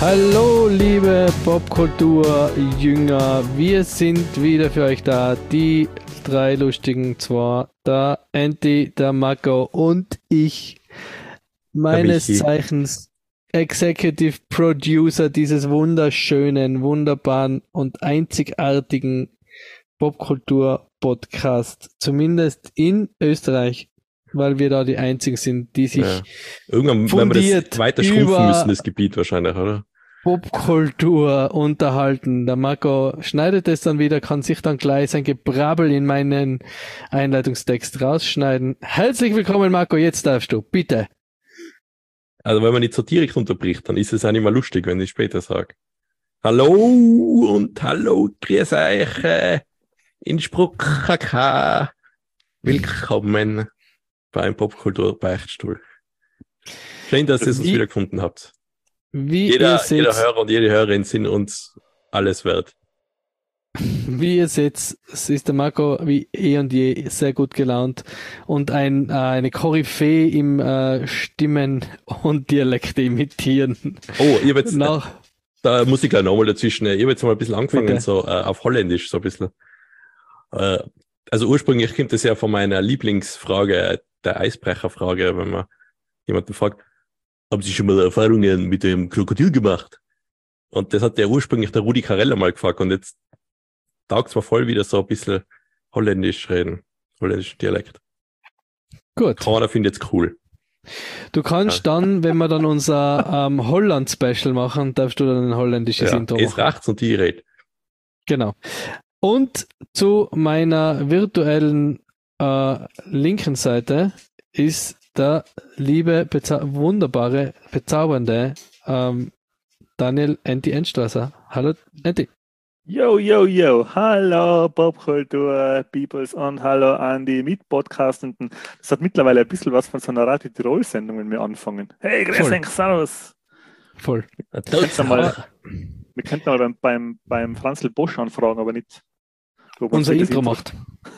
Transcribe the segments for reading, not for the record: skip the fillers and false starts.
Hallo liebe Popkultur-Jünger, wir sind wieder für euch da, die drei lustigen zwei, der Andy, der Marco und ich, meines Zeichens Executive Producer dieses wunderschönen, wunderbaren und einzigartigen Popkultur-Podcast, zumindest in Österreich, weil wir da die einzigen sind, die sich irgendwann werden wir das weiter schrumpfen müssen, das Gebiet wahrscheinlich, oder? Popkultur unterhalten. Der Marco schneidet es dann wieder, kann sich dann gleich sein Gebrabbel in meinen Einleitungstext rausschneiden. Herzlich willkommen, Marco, jetzt darfst du, bitte. Also wenn man die Satirik unterbricht, dann ist es auch nicht mehr lustig, wenn ich später sage. Hallo und hallo, grüß euch, Innsbruck, KK. Willkommen beim Popkultur-Beichtstuhl. Schön, dass ihr es wieder gefunden habt. Jeder Hörer und jede Hörerin sind uns alles wert. Wie ihr seht, es ist der Marco wie eh und je sehr gut gelaunt und eine Koryphäe im Stimmen und Dialekte imitieren. Oh, ich habe jetzt, da muss ich gleich nochmal dazwischen, ich habe jetzt mal ein bisschen angefangen, bitte. So auf Holländisch so ein bisschen. Also ursprünglich kommt das ja von meiner Lieblingsfrage, der Eisbrecherfrage, wenn man jemanden fragt, haben Sie schon mal Erfahrungen mit dem Krokodil gemacht? Und das hat ja ursprünglich der Rudi Carell mal gefragt und jetzt taugt es mir voll wieder so ein bisschen holländisch reden, holländischen Dialekt. Gut. Keiner findet es cool. Du kannst dann, wenn wir dann unser Holland-Special machen, darfst du dann ein holländisches Intro machen. Es reicht's und die redet. Genau. Und zu meiner virtuellen linken Seite ist der liebe, wunderbare, bezaubernde Daniel Andy Enstrasser. Hallo Andy. Yo, yo, yo. Hallo Popkultur, Peoples und hallo Andy, Mitpodcastenden. Das hat mittlerweile ein bisschen was von so einer Radio Tirol-Sendung, wenn wir anfangen. Hey, grüß euch, servus. Voll. Wir könnten mal beim Franzl Bosch anfragen, aber nicht. Unser Intro macht.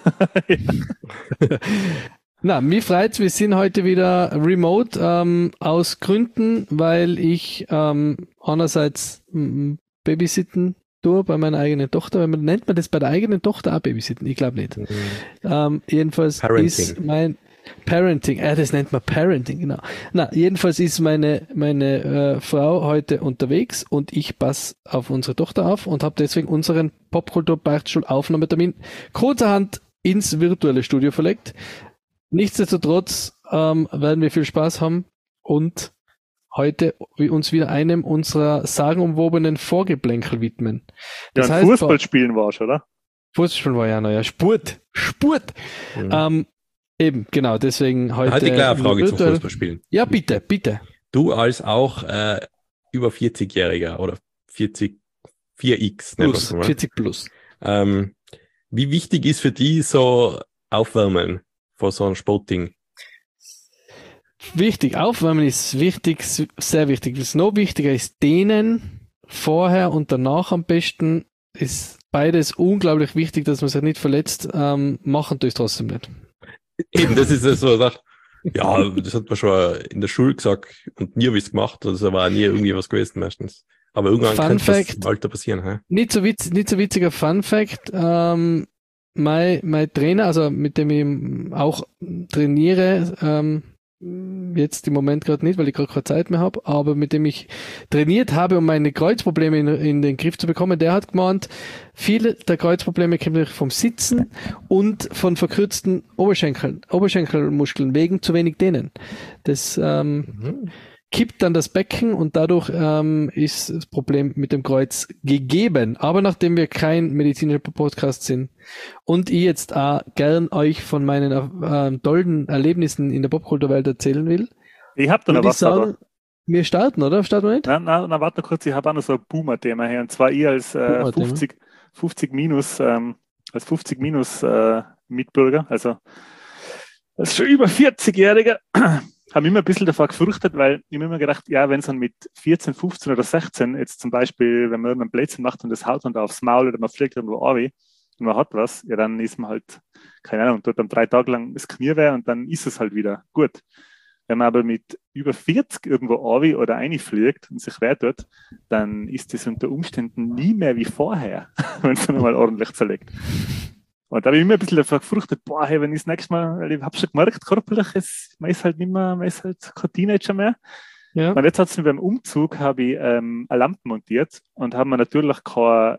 Na, mich freut's, wir sind heute wieder remote, aus Gründen, weil ich einerseits babysitten tue bei meiner eigenen Tochter. Nennt man das bei der eigenen Tochter auch babysitten? Ich glaube nicht. Jedenfalls Parenting. Ist mein Parenting, das nennt man Parenting, genau. Na, jedenfalls ist meine Frau heute unterwegs und ich passe auf unsere Tochter auf und habe deswegen unseren Popkultur-Beichtstuhl-Aufnahmetermin kurzerhand ins virtuelle Studio verlegt. Nichtsdestotrotz werden wir viel Spaß haben und heute uns wieder einem unserer sagenumwobenen Vorgeplänkel widmen. Das heißt, Fußball spielen warst, oder? Fußball war ja noch, ja. Sport. Mhm. Eben, genau, deswegen heute. Halt die klare Frage zum Fußballspielen. Ja, bitte. Du als auch über 40-Jähriger oder 4x, plus, 40 plus. Wie wichtig ist für die so Aufwärmen vor so einem Sportding? Wichtig, Aufwärmen ist wichtig, sehr wichtig. Was noch wichtiger ist, dehnen vorher und danach am besten ist beides unglaublich wichtig, dass man sich nicht verletzt. Machen tue ich trotzdem nicht. Eben, das ist so eine Sache. Ja, das hat man schon in der Schule gesagt und nie habe ich es gemacht. Also war nie irgendwie was gewesen meistens. Aber irgendwann kann das im Alter passieren. He? Nicht so witziger Fun Fact. Mein Trainer, also mit dem ich auch trainiere, jetzt im Moment gerade nicht, weil ich gerade keine Zeit mehr habe, aber mit dem ich trainiert habe, um meine Kreuzprobleme in den Griff zu bekommen, der hat gemeint, viele der Kreuzprobleme kommen vom Sitzen und von verkürzten Oberschenkelmuskeln wegen zu wenig Dehnen. Das kippt dann das Becken und dadurch ist das Problem mit dem Kreuz gegeben. Aber nachdem wir kein medizinischer Podcast sind und ich jetzt auch gern euch von meinen tollen Erlebnissen in der Popkulturwelt erzählen will, ich habe da noch was. Wir starten, oder? Starten wir nicht? Nein, warte kurz, ich habe auch noch so ein Boomer-Thema hier. Und zwar ich als 50 minus Mitbürger, also als schon über 40-Jähriger, habe ich immer ein bisschen davor gefürchtet, weil ich mir immer gedacht, ja, wenn es dann mit 14, 15 oder 16 jetzt zum Beispiel, wenn man irgendeinen Blödsinn macht und das haut man da aufs Maul oder man fliegt irgendwo runter und man hat was, ja, dann ist man halt, keine Ahnung, tut dann 3 Tage lang das Knie weh und dann ist es halt wieder gut. Wenn man aber mit über 40 irgendwo runter oder reinfliegt und sich weh tut, dann ist das unter Umständen nie mehr wie vorher, wenn es dann mal ordentlich zerlegt. Und da habe ich immer ein bisschen davor gefürchtet, boah, hey, wenn ich das nächste Mal, weil ich habe schon gemerkt, körperlich, man ist halt kein Teenager mehr. Ja. Und jetzt hat es mir beim Umzug, habe ich eine Lampe montiert und habe mir natürlich keine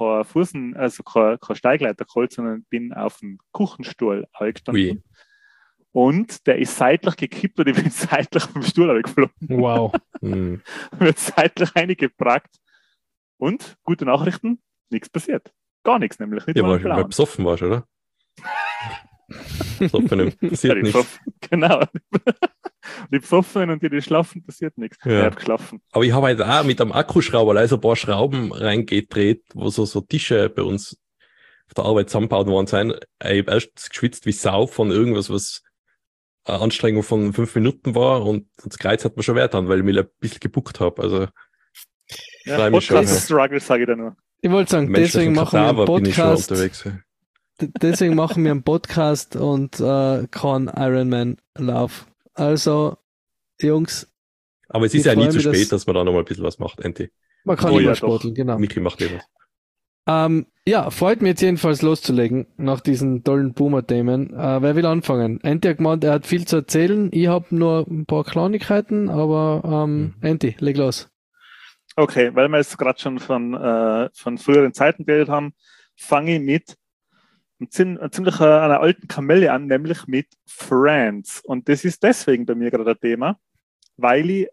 Steigleiter geholt, sondern bin auf dem Kuchenstuhl eingestanden. Und der ist seitlich gekippt und ich bin seitlich vom Stuhl geflogen. Wow. Wird seitlich eingebrackt. Und, gute Nachrichten, nichts passiert. Gar nichts, nämlich nicht mal weil besoffen warst, oder? Besoffen passiert nichts. Genau. Die besoffen und die schlafen, passiert nichts. Ja. Ich habe geschlafen. Aber ich habe halt auch mit einem Akkuschrauber also ein paar Schrauben reingedreht, wo so Tische bei uns auf der Arbeit zusammengebaut worden sind. Ich habe erst geschwitzt wie Sau von irgendwas, was eine Anstrengung von 5 Minuten war und das Kreuz hat mir schon wert an, weil ich mich ein bisschen gebuckt habe. Also, ja, Podcast-Struggle, sage ich da nur. Ich wollte sagen, deswegen machen wir einen Podcast. Deswegen machen wir einen Podcast und kein Ironman-Lauf. Also, Jungs. Aber es ist ja nie zu spät, dass man da nochmal ein bisschen was macht, Enti. Man kann immer sporteln, genau. Miki macht was. Ja, freut mich jetzt jedenfalls loszulegen nach diesen tollen Boomer-Themen. Wer will anfangen? Enti hat gemeint, er hat viel zu erzählen. Ich habe nur ein paar Kleinigkeiten, aber Enti, leg los. Okay, weil wir jetzt gerade schon von früheren Zeiten geredet haben, fange ich mit einer alten Kamelle an, nämlich mit Friends. Und das ist deswegen bei mir gerade ein Thema, weil ich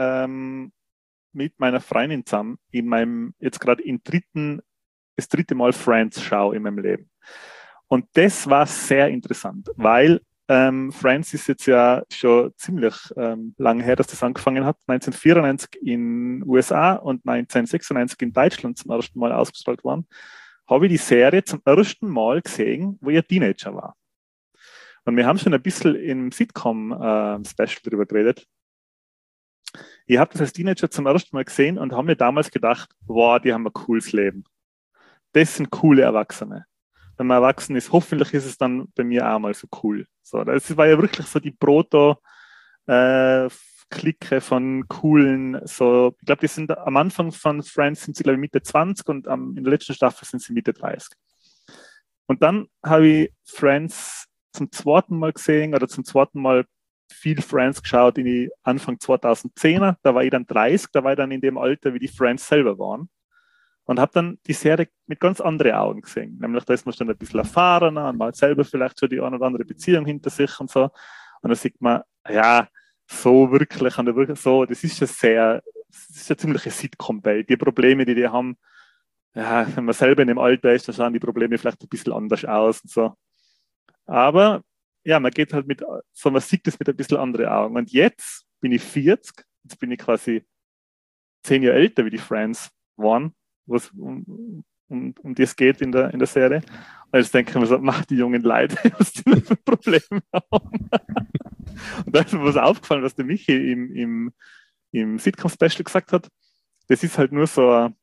mit meiner Freundin zusammen jetzt gerade das dritte Mal Friends schaue in meinem Leben. Und das war sehr interessant, weil Friends ist jetzt ja schon ziemlich lange her, dass das angefangen hat. 1994 in den USA und 1996 in Deutschland zum ersten Mal ausgestrahlt worden, habe ich die Serie zum ersten Mal gesehen, wo ich ein Teenager war. Und wir haben schon ein bisschen im Sitcom-Special darüber geredet. Ich habe das als Teenager zum ersten Mal gesehen und habe mir damals gedacht, wow, die haben ein cooles Leben. Das sind coole Erwachsene. Wenn man erwachsen ist, hoffentlich ist es dann bei mir auch mal so cool. So, das war ja wirklich so die Proto-Clique von coolen, so, ich glaube, die sind am Anfang von Friends sind sie, glaube ich, Mitte 20 und in der letzten Staffel sind sie Mitte 30. Und dann habe ich Friends zum zweiten Mal gesehen oder zum zweiten Mal viel Friends geschaut in Anfang 2010er. Da war ich dann 30, da war ich dann in dem Alter, wie die Friends selber waren. Und habe dann die Serie mit ganz anderen Augen gesehen. Nämlich, da ist man schon ein bisschen erfahrener und man hat selber vielleicht schon die eine oder andere Beziehung hinter sich und so. Und dann sieht man, ja, so wirklich, das ist ja ziemlich eine Sitcom-Welt. Die Probleme, die haben, ja, wenn man selber in dem Alter ist, dann schauen die Probleme vielleicht ein bisschen anders aus und so. Aber, ja, man geht halt man sieht das mit ein bisschen anderen Augen. Und jetzt bin ich 40, jetzt bin ich quasi 10 Jahre älter, wie die Friends waren, was um das geht in der Serie. Und jetzt denke ich mir so, mach die jungen Leute, was die für Probleme haben. Und da ist mir was aufgefallen, was der Michi im Sitcom-Special gesagt hat. Das ist halt nur so ein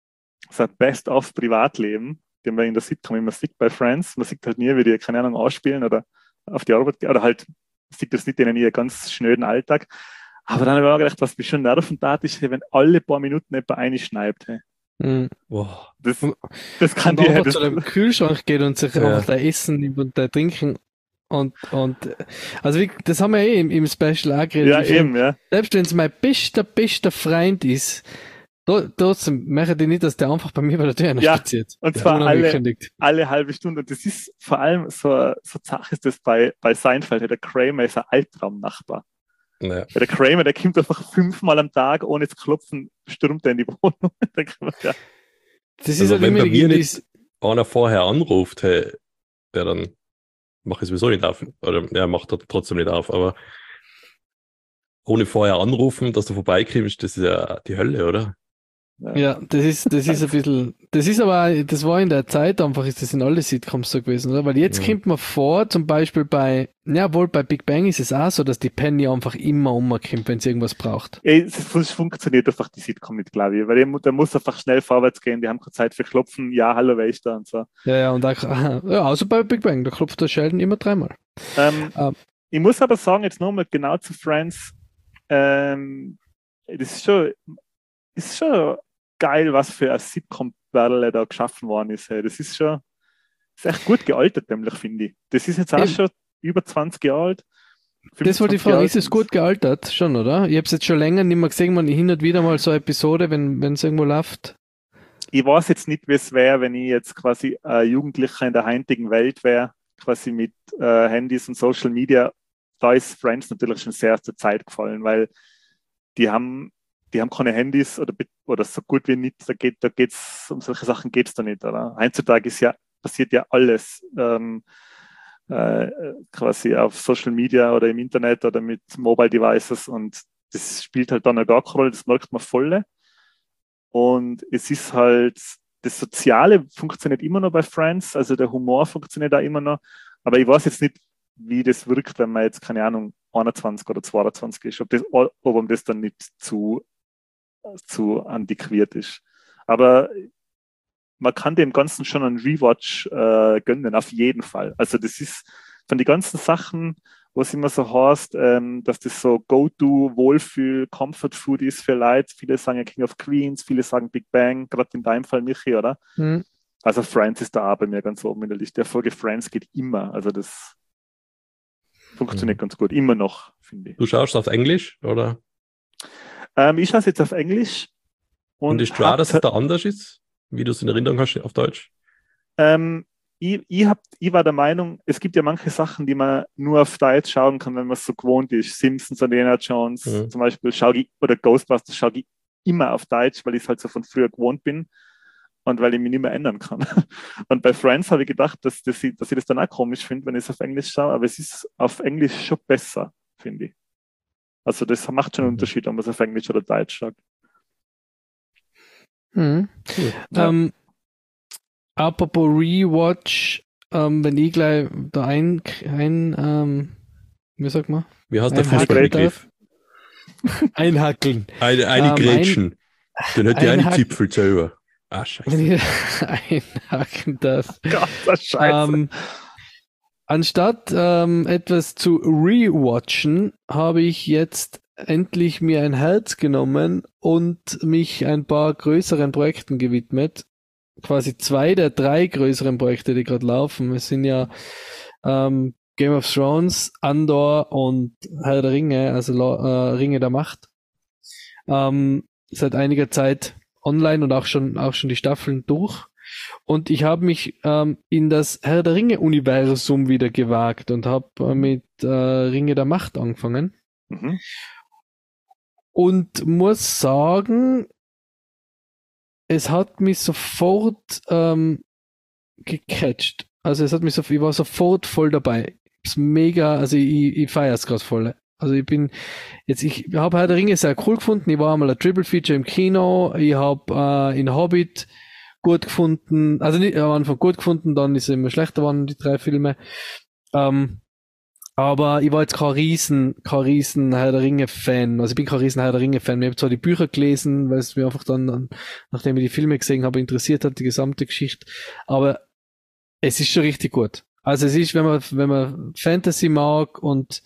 Best-of-Privatleben, den man in der Sitcom immer sieht bei Friends. Man sieht halt nie, wie die, keine Ahnung, ausspielen oder auf die Arbeit gehen, oder halt sieht das nicht in ihren ganz schnöden Alltag. Aber dann habe ich auch gedacht, was mich schon nervend tat, ist, wenn alle paar Minuten jemand einschneibt. Hey. Wow. Das kann die einfach zu dem Kühlschrank geht und sich einfach da essen nimmt und da trinken und also das haben wir im Special auch geredet. Ja, eben, ja. Selbst wenn es mein bester Freund ist, trotzdem möchte ich nicht, dass der einfach bei mir bei der Tür spaziert. Und zwar alle halbe Stunde. Und das ist vor allem so Sache ist das bei Seinfeld. Der Kramer ist ein Albtraumnachbar. Ja. Der Kramer, der kommt einfach 5-mal am Tag, ohne zu klopfen, stürmt er in die Wohnung. Ja. Das ist also halt wenn bei mir nicht einer vorher anruft, hey, der dann mache ich sowieso nicht auf. Oder er macht er trotzdem nicht auf, aber ohne vorher anrufen, dass du vorbeikommst, das ist ja die Hölle, oder? Ja, das ist ein bisschen, das war in der Zeit einfach, ist das in alle Sitcoms so gewesen, oder? Weil jetzt kommt man vor, zum Beispiel bei Big Bang ist es auch so, dass die Penny einfach immer umkommt, wenn sie irgendwas braucht. Es funktioniert einfach die Sitcom nicht, glaube ich, weil der muss einfach schnell vorwärts gehen, die haben keine Zeit für Klopfen, ja, hallo, wer ist da und so. Ja, und auch, außer bei Big Bang, da klopft der Sheldon immer 3-mal. Ich muss aber sagen, jetzt nochmal genau zu Friends, das ist schon geil, was für ein Sitcom-Perle da geschaffen worden ist. Hey. Das ist echt gut gealtert, nämlich, finde ich. Das ist jetzt auch schon über 20 Jahre alt. Das wollte ich fragen, ist es gut gealtert? Schon, oder? Ich habe es jetzt schon länger nicht mehr gesehen, man hin und wieder mal so eine Episode, wenn es irgendwo läuft. Ich weiß jetzt nicht, wie es wäre, wenn ich jetzt quasi Jugendlicher in der heutigen Welt wäre, quasi mit Handys und Social Media. Da ist Friends natürlich schon sehr aus der Zeit gefallen, weil die haben keine Handys oder so gut wie nicht. Da geht's um solche Sachen geht's da nicht, oder? Heutzutage passiert ja alles quasi auf Social Media oder im Internet oder mit Mobile Devices und das spielt halt dann auch gar keine Rolle, das merkt man voll. Und es ist halt, das Soziale funktioniert immer noch bei Friends, also der Humor funktioniert auch immer noch, aber ich weiß jetzt nicht, wie das wirkt, wenn man jetzt, keine Ahnung, 21 oder 22 ist, ob um das dann nicht zu antiquiert ist. Aber man kann dem Ganzen schon einen Rewatch gönnen, auf jeden Fall. Also das ist von den ganzen Sachen, was immer so heißt, dass das so Go-To-Wohlfühl, Comfort-Food ist für Leute. Viele sagen ja King of Queens, viele sagen Big Bang, gerade in deinem Fall, Michi, oder? Mhm. Also Friends ist da auch bei mir ganz oben in der Liste. Der Folge Friends geht immer. Also das funktioniert ganz gut. Immer noch, finde ich. Du schaust auf Englisch, oder? Ich schaue es jetzt auf Englisch. Und ist klar, dass es da anders ist? Wie du es in Erinnerung hast auf Deutsch? Ich war der Meinung, es gibt ja manche Sachen, die man nur auf Deutsch schauen kann, wenn man es so gewohnt ist. Simpsons und Indiana Jones zum Beispiel oder Ghostbusters schaue ich immer auf Deutsch, weil ich es halt so von früher gewohnt bin und weil ich mich nicht mehr ändern kann. Und bei Friends habe ich gedacht, dass ich das dann auch komisch finde, wenn ich es auf Englisch schaue, aber es ist auf Englisch schon besser, finde ich. Also das macht schon einen Unterschied, ob man es auf Englisch oder Deutsch schaut. Cool. Apropos Rewatch, wenn ich gleich da wie sagt man? Wie heißt der Fußballbegriff? Einhackeln. Eine Grätschen. Dann hat die eine Zipfel selber. Ah, scheiße. Einhacken darf. Gott, das Scheiße. Anstatt etwas zu rewatchen, habe ich jetzt endlich mir ein Herz genommen und mich ein paar größeren Projekten gewidmet. Quasi 2 der 3 größeren Projekte, die gerade laufen. Es sind ja Game of Thrones, Andor und Herr der Ringe, also Ringe der Macht. Seit einiger Zeit online und auch schon die Staffeln durch. Und ich habe mich in das Herr der Ringe-Universum wieder gewagt und habe mit Ringe der Macht angefangen. Mhm. Und muss sagen, es hat mich sofort gecatcht. Also ich war sofort voll dabei. Es ist mega, also ich feiere es gerade voll. Also ich habe Herr der Ringe sehr cool gefunden. Ich war einmal ein Triple Feature im Kino. Ich habe in Hobbit gut gefunden, also nicht am Anfang gut gefunden, dann ist es immer schlechter geworden, die 3 Filme. Aber ich war jetzt kein riesen Herr der Ringe-Fan. Also ich bin kein riesen Herr der Ringe-Fan. Ich habe zwar die Bücher gelesen, weil es mir einfach dann, nachdem ich die Filme gesehen habe, interessiert hat, die gesamte Geschichte. Aber es ist schon richtig gut. Also es ist, wenn man Fantasy mag und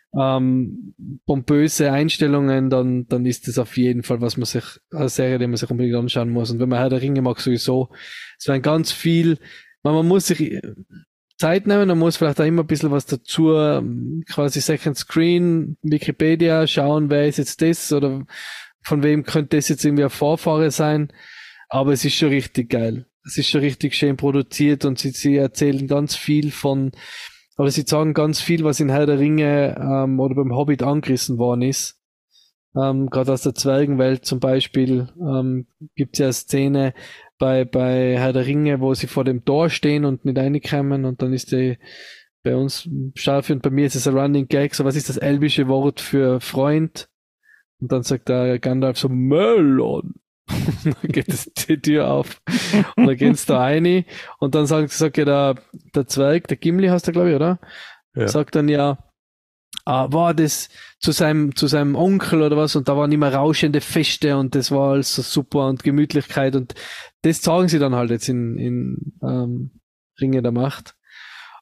pompöse Einstellungen, dann ist das auf jeden Fall eine Serie, die man sich unbedingt anschauen muss. Und wenn man Herr der Ringe mag, sowieso, es werden ganz viel, man muss sich Zeit nehmen, man muss vielleicht auch immer ein bisschen was dazu, quasi Second Screen, Wikipedia, schauen, wer ist jetzt das oder von wem könnte das jetzt irgendwie ein Vorfahre sein, aber es ist schon richtig geil. Es ist schon richtig schön produziert und sie erzählen ganz viel sie sagen ganz viel, was in Herr der Ringe oder beim Hobbit angerissen worden ist. Gerade aus der Zwergenwelt zum Beispiel gibt es ja eine Szene bei Herr der Ringe, wo sie vor dem Tor stehen und nicht reinkommen und dann ist bei uns Schafi und bei mir ist es ein Running Gag, so was ist das elbische Wort für Freund? Und dann sagt der Gandalf so Melon. Dann geht die Tür auf und dann gehen sie da rein und dann sagt ja der Zwerg, der Gimli heißt der, glaube ich, oder? Ja. Sagt dann ja, war das zu seinem Onkel oder was und da waren immer rauschende Feste und das war alles so super und Gemütlichkeit und das zeigen sie dann halt jetzt in Ringe der Macht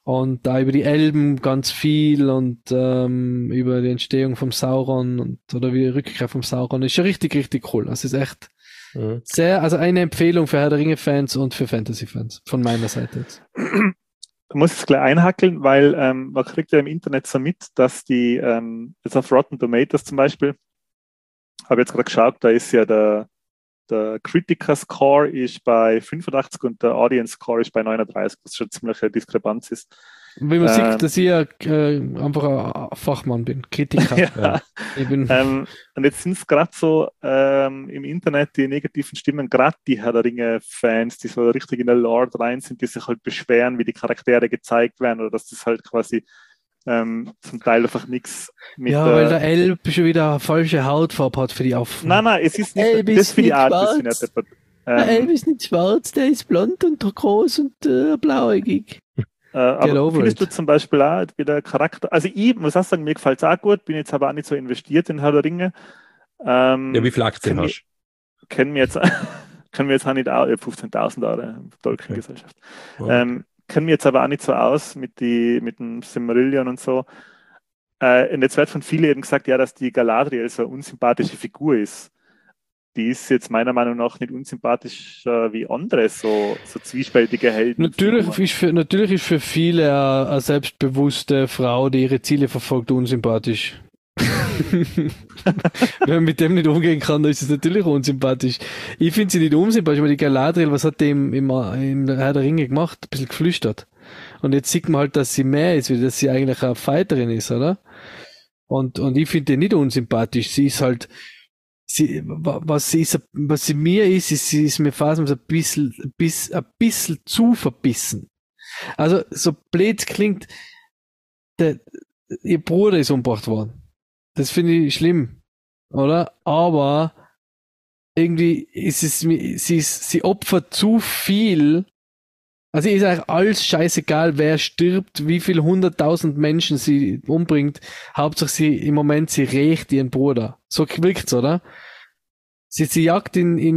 Und da über die Elben ganz viel und über die Entstehung vom Sauron oder wie die Rückkehr vom Sauron. Ist schon richtig, richtig cool. Also ist echt sehr, also eine Empfehlung für Herr der Ringe-Fans und für Fantasy-Fans von meiner Seite jetzt. Da muss ich es gleich einhackeln, weil man kriegt ja im Internet so mit, dass die, jetzt auf Rotten Tomatoes zum Beispiel, habe jetzt gerade geschaut, da ist ja der Critiker-Score ist bei 85 und der Audience-Score ist bei 39, was schon ziemlich eine Diskrepanz ist. Wie man sieht, dass ich einfach ein Fachmann bin, Kritiker. Ja. Ich bin und jetzt sind es gerade so im Internet die negativen Stimmen, gerade die Herr der Ringe-Fans, die so richtig in der Lore rein sind, die sich halt beschweren, wie die Charaktere gezeigt werden oder dass das halt quasi zum Teil einfach nichts mit... Ja, weil der Elb schon wieder eine falsche Hautfarbe hat für die Affen. Nein, es ist nicht... Das für die Art, das sind nicht der Elb ist nicht schwarz, der ist blond und groß und blauäugig. Aber findest du zum Beispiel auch wieder Charakter... Also ich muss auch sagen, mir gefällt es auch gut, bin jetzt aber auch nicht so investiert in Herr der Ringe. Ja, wie viele Aktien hast du? Kennen wir jetzt auch nicht aus, 15.000 Euro, Tolkien-Gesellschaft. Okay. Kennen wir jetzt aber auch nicht so aus mit dem Silmarillion und so. Und jetzt wird von vielen eben gesagt, ja, dass die Galadriel so eine unsympathische Figur ist. Die ist jetzt meiner Meinung nach nicht unsympathischer wie andere, so zwiespältige Helden. Natürlich ist für viele eine selbstbewusste Frau, die ihre Ziele verfolgt, unsympathisch. Wenn man mit dem nicht umgehen kann, dann ist es natürlich unsympathisch. Ich finde sie nicht unsympathisch, weil die Galadriel, was hat die im Herr der Ringe gemacht? Ein bisschen geflüstert. Und jetzt sieht man halt, dass sie mehr ist, wie dass sie eigentlich eine Fighterin ist, oder? Und ich finde die nicht unsympathisch. Sie ist halt, was sie mir ist, sie ist mir fast ein bisschen zu verbissen. Also, so blöd klingt, ihr Bruder ist umgebracht worden. Das finde ich schlimm, oder? Aber irgendwie ist sie opfert zu viel. Also ist eigentlich alles scheißegal, wer stirbt, wie viel 100.000 Menschen sie umbringt. Hauptsache sie rächt ihren Bruder. So wirkt's, oder? Sie jagt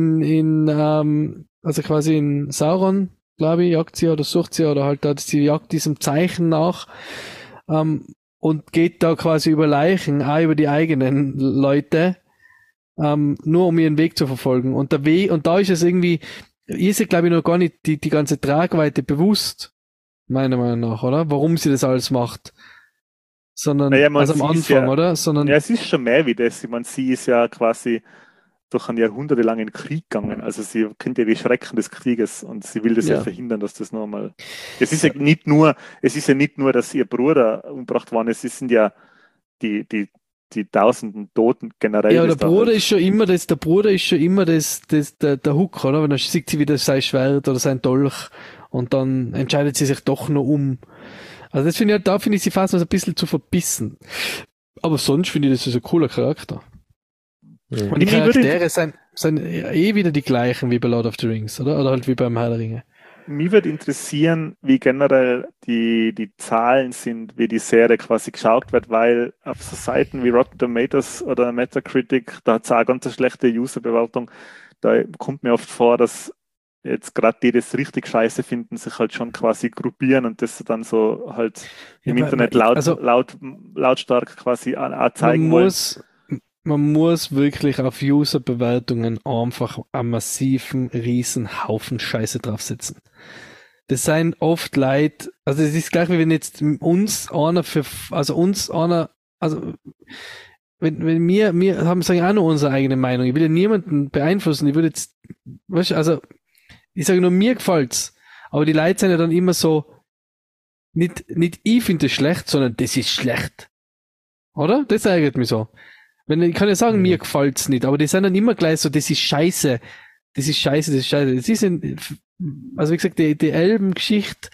also quasi in Sauron, glaube ich, jagt sie oder sucht sie oder halt sie jagt diesem Zeichen nach. Und geht da quasi über Leichen, auch über die eigenen Leute, nur um ihren Weg zu verfolgen. Und da ist es irgendwie, ist ja glaube ich noch gar nicht die ganze Tragweite bewusst, meiner Meinung nach, oder? Warum sie das alles macht. Sondern, also am Anfang, oder? Sondern, ja, es ist schon mehr wie das. Ich meine, sie ist ja quasi durch einen jahrhundertelangen Krieg gegangen. Also sie kennt ja die Schrecken des Krieges und sie will das ja verhindern, dass das nochmal... Es ist ja nicht nur, dass ihr Bruder umgebracht worden ist, es sind ja die tausenden Toten generell. Ja, der Bruder ist schon immer der Hook, oder? Wenn dann sieht sie wieder sein Schwert oder sein Dolch und dann entscheidet sie sich doch noch um. Also das finde ich halt, da finde ich sie fast noch ein bisschen zu verbissen. Aber sonst finde ich, das ist ein cooler Charakter. Ja. Und die Charaktere sind wieder die gleichen wie bei Lord of the Rings, oder? Oder halt wie beim Herr der Ringe. Mich würde interessieren, wie generell die Zahlen sind, wie die Serie quasi geschaut wird, weil auf so Seiten wie Rotten Tomatoes oder Metacritic, da hat es auch eine ganz schlechte Userbewertung. Da kommt mir oft vor, dass jetzt gerade die das richtig scheiße finden, sich halt schon quasi gruppieren und das dann so halt im Internet lautstark quasi zeigen wollen. Man muss wirklich auf User-Bewertungen einfach einen massiven, riesen Haufen Scheiße draufsetzen. Das sind oft Leute, also es ist gleich wie wenn jetzt wenn wir haben, sagen auch nur unsere eigene Meinung. Ich will ja niemanden beeinflussen. Ich würde jetzt, weißt du, also, ich sage nur, mir gefällt's. Aber die Leute sind ja dann immer so, nicht ich finde das schlecht, sondern das ist schlecht. Oder? Das ärgert mich so. Ich kann ja sagen, mir gefällt's nicht, aber die sind dann immer gleich so, das ist scheiße. Das ist scheiße. Also wie gesagt, die Elbengeschichte,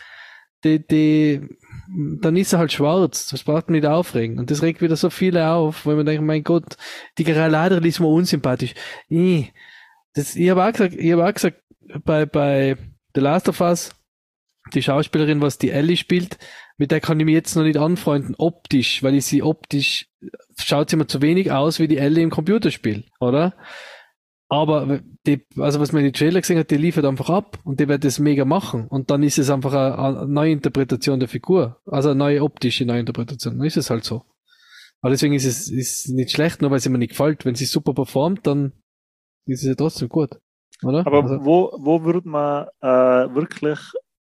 dann ist er halt schwarz. Das braucht mich nicht aufregen. Und das regt wieder so viele auf, weil man denkt, mein Gott, die Galadriel ist mir unsympathisch. Ich habe auch gesagt, bei The Last of Us, die Schauspielerin, was die Ellie spielt, mit der kann ich mich jetzt noch nicht anfreunden, optisch, weil schaut sie mir zu wenig aus wie die Ellie im Computerspiel, oder? Aber also was man in den Trailer gesehen hat, die liefert einfach ab und die wird das mega machen. Und dann ist es einfach eine neue Interpretation der Figur. Also eine neue optische Neuinterpretation. Dann ist es halt so. Aber deswegen ist es nicht schlecht, nur weil es mir nicht gefällt. Wenn sie super performt, dann ist es ja trotzdem gut. Oder? Aber also, wo würde man wirklich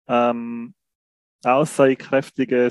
aussagekräftige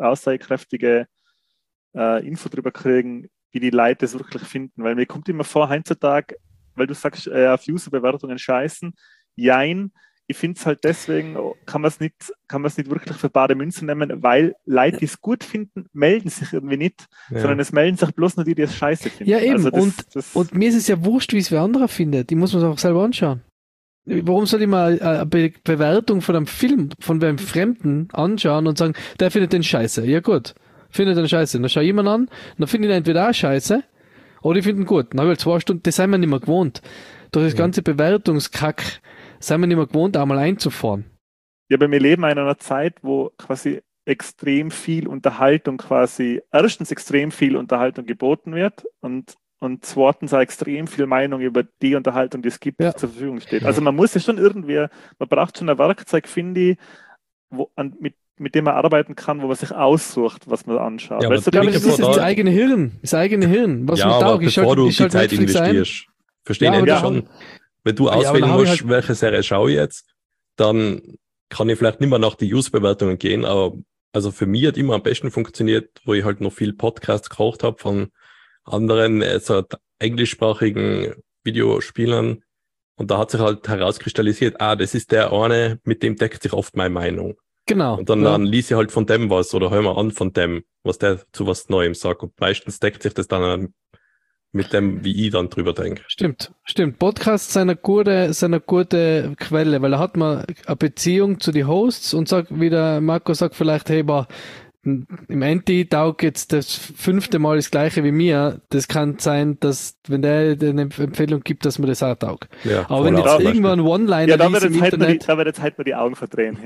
Info drüber kriegen, wie die Leute es wirklich finden? Weil mir kommt immer vor, heutzutage, weil du sagst, auf User-Bewertungen scheißen, jein, ich finde es halt deswegen, kann man es nicht wirklich für bare Münze nehmen, weil Leute, die es gut finden, melden sich irgendwie nicht, sondern es melden sich bloß nur die es scheiße finden. Ja, eben. Also und mir ist es ja wurscht, wie es wer anderer findet. Die muss man sich auch selber anschauen. Warum soll ich mal eine Bewertung von einem Film, von einem Fremden anschauen und sagen, der findet den scheiße? Ja gut, findet den scheiße. Dann schau ich jemanden an, dann finde ich ihn entweder auch scheiße, oder ich finde ihn gut. Dann habe ich 2 Stunden, das sind wir nicht mehr gewohnt. Durch das ganze Bewertungskack sind wir nicht mehr gewohnt, einmal einzufahren. Ja, aber wir leben in einer Zeit, wo quasi extrem viel Unterhaltung erstens extrem viel Unterhaltung geboten wird und zweitens auch extrem viel Meinung über die Unterhaltung, die es gibt, zur Verfügung steht. Also man muss ja schon man braucht schon ein Werkzeug, finde ich, mit dem man arbeiten kann, wo man sich aussucht, was man anschaut. Ja, aber das ist das eigene Hirn. Das eigene Hirn. Was ja, aber bevor du die Zeit investierst. Verstehe ich schon. Wenn du auswählen musst, welche Serie schaue ich jetzt, dann kann ich vielleicht nicht mehr nach die User-Bewertungen gehen, aber also für mich hat immer am besten funktioniert, wo ich halt noch viel Podcasts gekocht habe von anderen englischsprachigen Videospielern und da hat sich halt herauskristallisiert, das ist der eine, mit dem deckt sich oft meine Meinung. Genau. Und dann lies ich halt von dem was oder hör mal an von dem, was der zu was Neuem sagt und meistens deckt sich das dann mit dem, wie ich dann drüber denke. Stimmt. Podcasts sind eine gute Quelle, weil da hat man eine Beziehung zu den Hosts und sagt, wie der Marco sagt, vielleicht, hey, im Enti taugt jetzt das 5. Mal das Gleiche wie mir. Das kann sein, dass, wenn der eine Empfehlung gibt, dass man das auch taugt. Ja, aber wenn jetzt irgendwann One-Liner da wird jetzt halt mal die Augen verdrehen.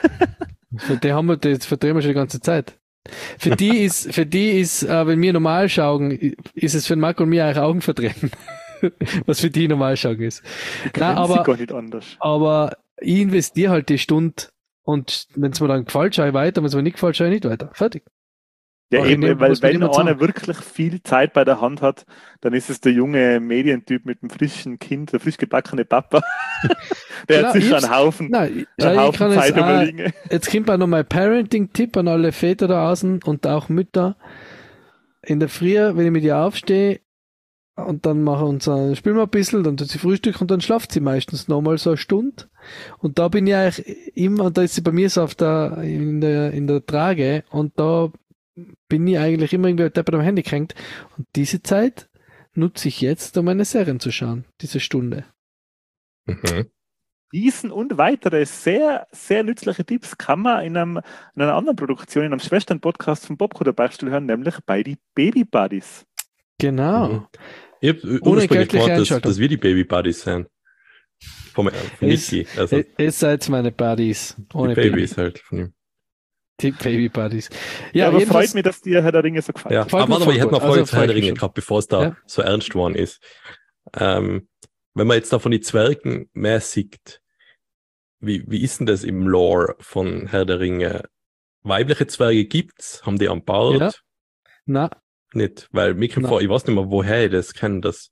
Das verdrehen wir schon die ganze Zeit. Für die ist, wenn wir normal schauen, ist es für den Marco und mir eigentlich Augen verdrehen. Was für die normal schauen ist. Nein, gar nicht anders. Aber ich investiere halt die Stunde und wenn es mir dann gefällt, schaue ich weiter, wenn es mir nicht gefällt, schaue ich nicht weiter. Fertig. Ja, eben, weil wenn einer wirklich viel Zeit bei der Hand hat, dann ist es der junge Medientyp mit dem frischen Kind, der frisch gebackene Papa, der hat sich einen Haufen Zeit überlegen. Jetzt kommt auch noch mein Parenting-Tipp an alle Väter da außen und auch Mütter. In der Früh, wenn ich mit ihr aufstehe und dann spielen wir ein bisschen, dann tut sie Frühstück und dann schlaft sie meistens nochmal so eine Stunde. Und da bin ich eigentlich immer, und da ist sie bei mir so in der Trage und da bin ich eigentlich immer irgendwie am Handy gehängt. Und diese Zeit nutze ich jetzt, um meine Serien zu schauen. Diese Stunde. Mhm. Diesen und weitere sehr, sehr nützliche Tipps kann man in einer anderen Produktion, in einem Schwestern-Podcast von Bobco Beispiel hören, nämlich bei die Baby Buddies. Genau. Mhm. Ich habe ursprünglich gemeint, dass wir die Baby Buddies sind. Von Niki. Also, ihr seid meine Buddies. Ohne die Babys halt von ihm. Die Baby Buddies. Ja, aber freut mich, dass dir Herr der Ringe so gefällt. Ja, aber ich hätte noch Freude zu Herr der Ringe gehabt, bevor es da so ernst geworden ist. Wenn man jetzt da von den Zwergen mehr sieht, wie ist denn das im Lore von Herr der Ringe? Weibliche Zwerge gibt's? Haben die am Bart? Ja. Nein. Nicht, weil mir kommt vor, ich weiß nicht mehr, woher ich das kenne, dass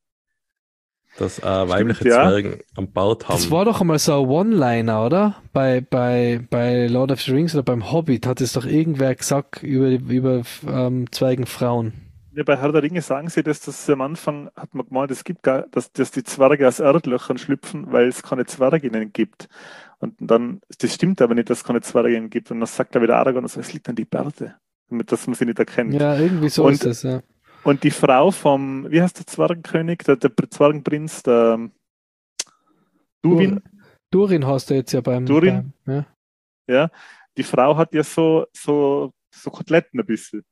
weibliche Zwergen am Bart haben. Das war doch einmal so ein One-Liner, oder? Bei Lord of the Rings oder beim Hobbit hat es doch irgendwer gesagt über Zwergenfrauen. Ja, bei Herr der Ringe sagen sie, dass das am Anfang, hat man gemeint, es gibt dass die Zwerge aus Erdlöchern schlüpfen, weil es keine Zwerginnen gibt. Und dann, das stimmt aber nicht, dass es keine Zwerginnen gibt. Und dann sagt er wieder Aragorn, es liegt an die Bärte, damit dass man sie nicht erkennt. Ja, irgendwie so ist das, ja. Und die Frau vom, wie heißt der Zwergenkönig, der Zwergenprinz, der Durin. Durin heißt er jetzt ja beim Durin. Ja, die Frau hat ja so Koteletten ein bisschen.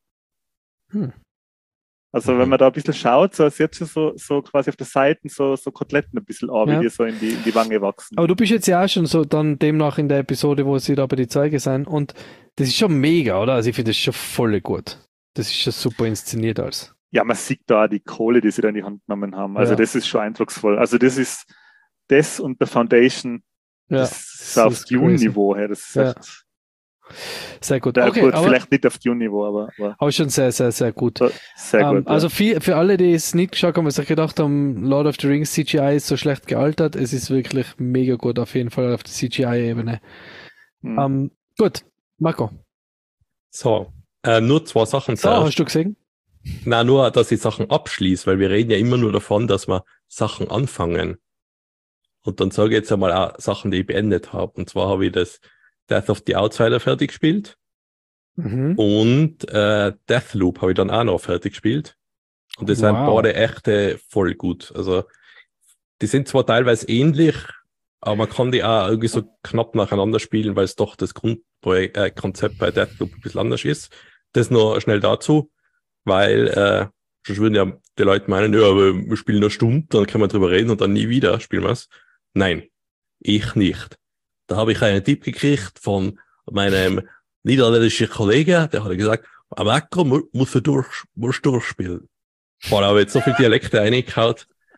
Also wenn man da ein bisschen schaut, so ist jetzt schon so quasi auf der Seite so Koteletten ein bisschen an, wie die so in die Wange wachsen. Aber du bist jetzt ja auch schon so dann demnach in der Episode, wo sie da bei die Zeuge sind und das ist schon mega, oder? Also ich finde das schon voll gut. Das ist schon super inszeniert als. ja, man sieht da die Kohle, die sie da in die Hand genommen haben. Also das ist schon eindrucksvoll. Also das ist das und der Foundation, das ist auf Dune-Niveau her. Das ist echt sehr gut. Okay, gut, vielleicht nicht auf Dune-Niveau, aber schon sehr, sehr, sehr gut. Sehr gut. Also für alle, die es nicht geschaut haben, sich gedacht haben, Lord of the Rings CGI ist so schlecht gealtert, es ist wirklich mega gut, auf jeden Fall auf der CGI-Ebene. Gut, Marco. So, nur 2 Sachen. So, hast du gesehen? Nein, nur, dass ich Sachen abschließe, weil wir reden ja immer nur davon, dass wir Sachen anfangen. Und dann sage ich jetzt einmal auch Sachen, die ich beendet habe. Und zwar habe ich das Death of the Outsider fertig gespielt. Und Deathloop habe ich dann auch noch fertig gespielt. Und das sind beide echte voll gut. Also die sind zwar teilweise ähnlich, aber man kann die auch irgendwie so knapp nacheinander spielen, weil es doch das Grundkonzept bei Deathloop ein bisschen anders ist. Das nur schnell dazu, weil sonst würden ja die Leute meinen, ja, aber wir spielen eine Stunde, dann können wir drüber reden und dann nie wieder spielen wir es. Nein, ich nicht. Da habe ich einen Tipp gekriegt von meinem niederländischen Kollegen, der hat gesagt, am Acker musst du durchspielen. Boah, da habe ich jetzt so viele Dialekte reingehauen.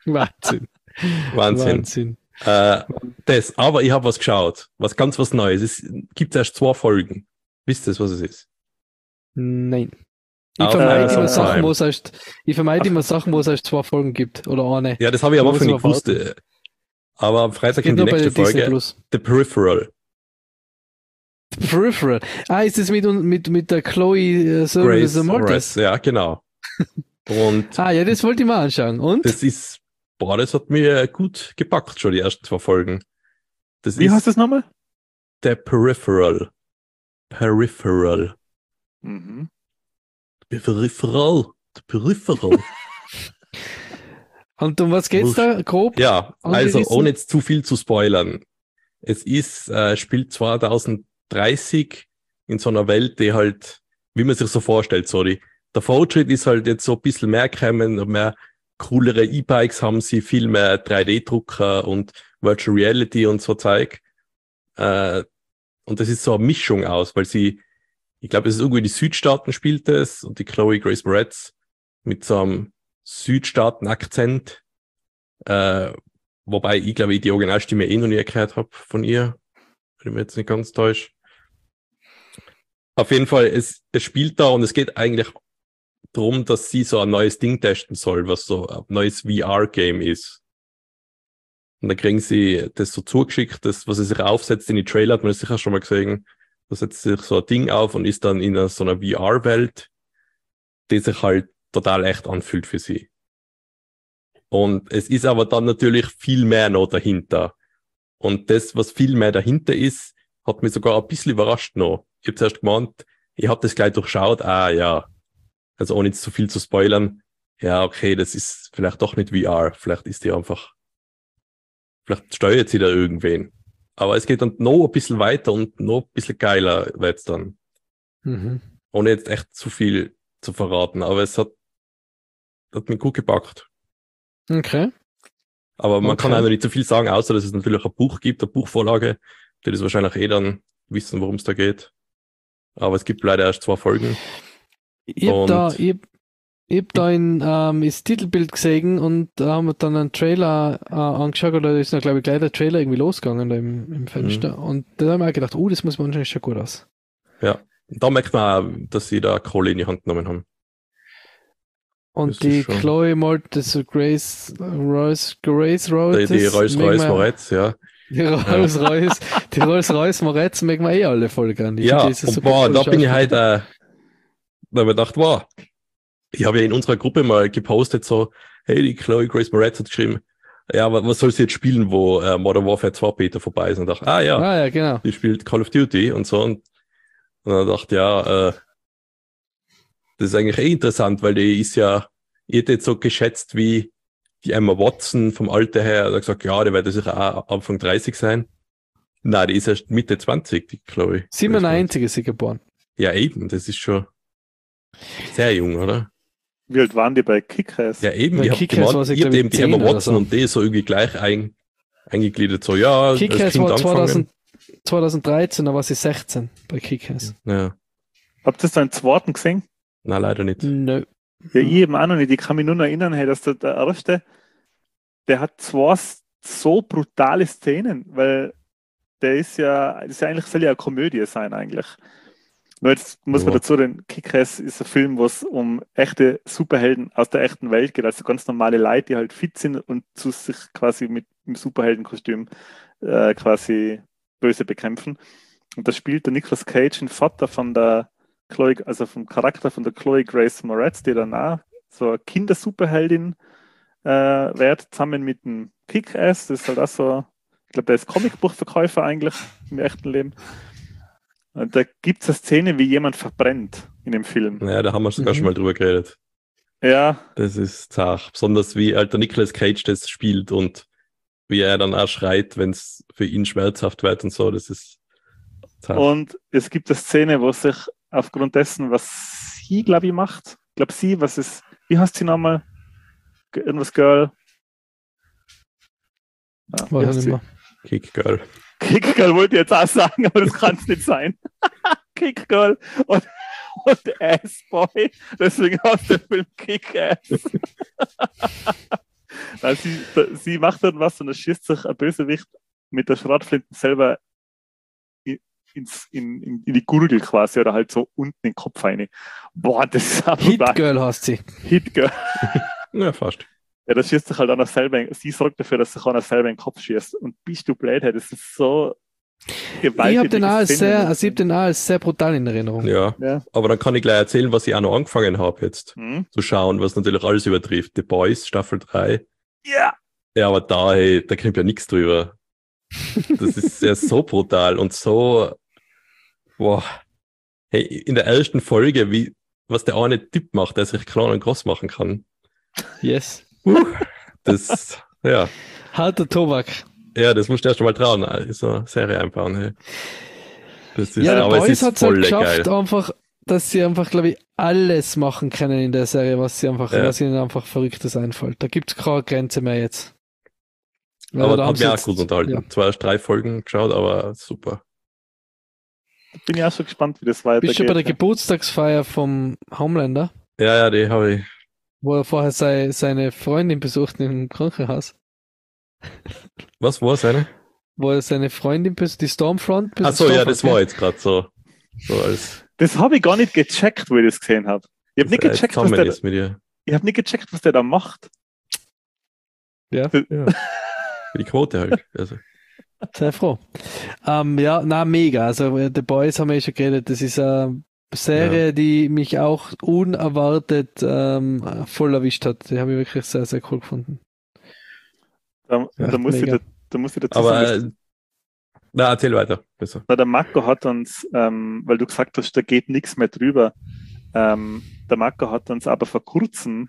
Wahnsinn. Aber ich habe was geschaut, was Neues. Es gibt erst 2 Folgen. Wisst ihr, was es ist? Nein. Ich vermeide immer Sachen, wo es erst 2 Folgen gibt. Oder eine. Ja, das habe ich am Anfang nicht gewusst. Aber am Freitag kommt die nächste Folge. The Peripheral. The Peripheral. Ist das mit der Chloe Grace Moretz? Ja, genau. Und ja, das wollte ich mal anschauen. Und? Das hat mir gut gepackt, schon die ersten 2 Folgen. Wie heißt das nochmal? The Peripheral. Mhm. Peripheral. Und um was geht's da grob? Ja, also ohne jetzt zu viel zu spoilern. Es spielt 2030 in so einer Welt, die halt, wie man sich so vorstellt, der Fortschritt ist halt jetzt so ein bisschen mehr gekommen, mehr coolere E-Bikes haben sie, viel mehr 3D-Drucker und Virtual Reality und so Zeug. Und das ist so eine Mischung aus, weil ich glaube, es ist irgendwo in die Südstaaten spielt es und die Chloe Grace Moretz mit so einem Südstaaten-Akzent, wobei ich glaube, die Originalstimme noch nie gehört habe von ihr, wenn ich mich jetzt nicht ganz täusche. Auf jeden Fall, es spielt da und es geht eigentlich darum, dass sie so ein neues Ding testen soll, was so ein neues VR-Game ist. Und dann kriegen sie das so zugeschickt, das, was sie sich aufsetzt in die Trailer, hat man das sicher schon mal gesehen. Da setzt sich so ein Ding auf und ist dann in so einer VR-Welt, die sich halt total echt anfühlt für sie. Und es ist aber dann natürlich viel mehr noch dahinter. Und das, was viel mehr dahinter ist, hat mich sogar ein bisschen überrascht noch. Ich habe zuerst gemeint, ich habe das gleich durchschaut, ja. Also ohne jetzt zu viel zu spoilern, ja, okay, das ist vielleicht doch nicht VR, vielleicht steuert sie da irgendwen. Aber es geht dann noch ein bisschen weiter und noch ein bisschen geiler wird's dann. Ohne jetzt echt zu viel zu verraten, aber es hat mich gut gepackt. Okay. Aber man kann einfach nicht zu viel sagen, außer dass es natürlich ein Buch gibt, eine Buchvorlage, die das wahrscheinlich dann wissen, worum es da geht. Aber es gibt leider erst 2 Folgen. Ich hab da das Titelbild gesehen und da haben wir dann einen Trailer angeschaut, oder ist noch, glaube ich, gleich der Trailer irgendwie losgegangen da im Fenster. Und da haben wir auch gedacht, das muss wahrscheinlich schon gut aus. Ja, da merkt man auch, dass sie da Kohle in die Hand genommen haben. Und die Chloe Moretz, Grace Moretz. Die Rolls-Royce Moretz, ja. Die Rolls-Royce Moretz mögen wir alle voll gerne. Ja, und da bin ich halt, da habe ich gedacht, ich habe ja in unserer Gruppe mal gepostet, so, hey, die Chloe Grace Moretz hat geschrieben, ja, was soll sie jetzt spielen, wo Modern Warfare 2 Beta vorbei ist? Und dachte, ja, genau. Die spielt Call of Duty und so. Und dann dachte ich, das ist eigentlich interessant, weil die ist ja, ich hätte jetzt so geschätzt wie die Emma Watson vom Alter her, hat gesagt, ja, die wird sicher auch Anfang 30 sein. Nein, die ist erst Mitte 20, die Chloe. 97 ist sie geboren. Ja, eben, das ist schon sehr jung, oder? Wie alt waren die bei Kick-Ass? Ja, eben, ich habe eben die Emma Watson und die so irgendwie gleich eingegliedert, so, ja, Kick-Ass war 2013, da war sie 16 bei Kick-Ass. Ja. Habt ihr das da einen zweiten gesehen? Nein, leider nicht. Nö. Ja, ich eben auch noch nicht. Ich kann mich nur noch erinnern, hey, dass der erste, der hat zwei so brutale Szenen, weil das ist ja eigentlich, soll ja eine Komödie sein eigentlich. Nur jetzt muss man dazu, den Kick-Ass ist ein Film, wo es um echte Superhelden aus der echten Welt geht, also ganz normale Leute, die halt fit sind und zu sich quasi mit dem Superheldenkostüm quasi böse bekämpfen. Und da spielt der Nicolas Cage, den Vater von der Chloe, also vom Charakter von der Chloe Grace Moretz, die dann auch so eine Kindersuperheldin wird, zusammen mit dem Kick-Ass. Das ist halt auch so, ich glaube, der ist Comicbuchverkäufer eigentlich im echten Leben. Und da gibt es eine Szene, wie jemand verbrennt in dem Film. Ja, da haben wir sogar schon mal drüber geredet. Ja. Das ist zart. Besonders wie der Nicolas Cage das spielt und wie er dann auch schreit, wenn es für ihn schmerzhaft wird und so. Das ist zart. Und es gibt eine Szene, wo sich aufgrund dessen, was sie, glaube ich, macht, wie heißt sie nochmal? Irgendwas Girl? Ja, weiß ich nicht mehr. Kick Girl. Kick Girl wollte ich jetzt auch sagen, aber das kann es nicht sein. Kick Girl und Ass Boy. Deswegen heißt der Film Kick Ass. Sie macht dann was und dann schießt sich ein Bösewicht mit der Schrotflinte selber in die Gurgel quasi oder halt so unten in den Kopf rein. Boah, das ist aber Hit Girl heißt sie. Hit Girl. Ja, fast. Ja, das schießt sich halt auch selber, sie sorgt dafür, dass sich einer selber in den Kopf schießt. Und bist du blöd, das ist so gewaltig. Ich habe den auch als sehr brutal in Erinnerung. Ja, aber dann kann ich gleich erzählen, was ich auch noch angefangen habe jetzt zu schauen, was natürlich alles übertrifft. The Boys, Staffel 3. Ja. Ja, aber da kommt ja nichts drüber. Das ist ja so brutal und so, boah. Hey, in der ersten Folge, was der eine Typ macht, der sich klein und groß machen kann. Yes. Das, ja. Harter Tobak. Ja, das musst du erst mal trauen, so eine Serie einbauen. Hey. Das ist, ja, aber Boys hat es halt geschafft, geil. einfach, dass sie einfach, glaube ich, alles machen können in der Serie, was ihnen einfach Verrücktes einfällt. Da gibt es keine Grenze mehr jetzt. Weil aber da hat mich auch gut unterhalten. Ja. Zwar erst 3 Folgen geschaut, aber super. Bin ja auch schon gespannt, wie das weitergeht. Bist du bei der Geburtstagsfeier vom Homelander? Ja, die habe ich. Wo er vorher seine Freundin besucht im Krankenhaus. Was war seine? Wo er seine Freundin besucht, die Stormfront besucht. Achso, ja, das war jetzt gerade so als. Das habe ich gar nicht gecheckt, wo ich das gesehen habe. Ich habe nicht gecheckt, was der da macht. Ja. Die Quote halt. Also. Sehr froh. Mega. Also The Boys haben wir schon geredet. Das ist eine Serie, die mich auch unerwartet voll erwischt hat. Die habe ich wirklich sehr, sehr cool gefunden. Da muss ich dazu aber, sagen. Erzähl weiter. Besser. Der Marco hat uns, weil du gesagt hast, da geht nichts mehr drüber. Der Marco hat uns aber vor kurzem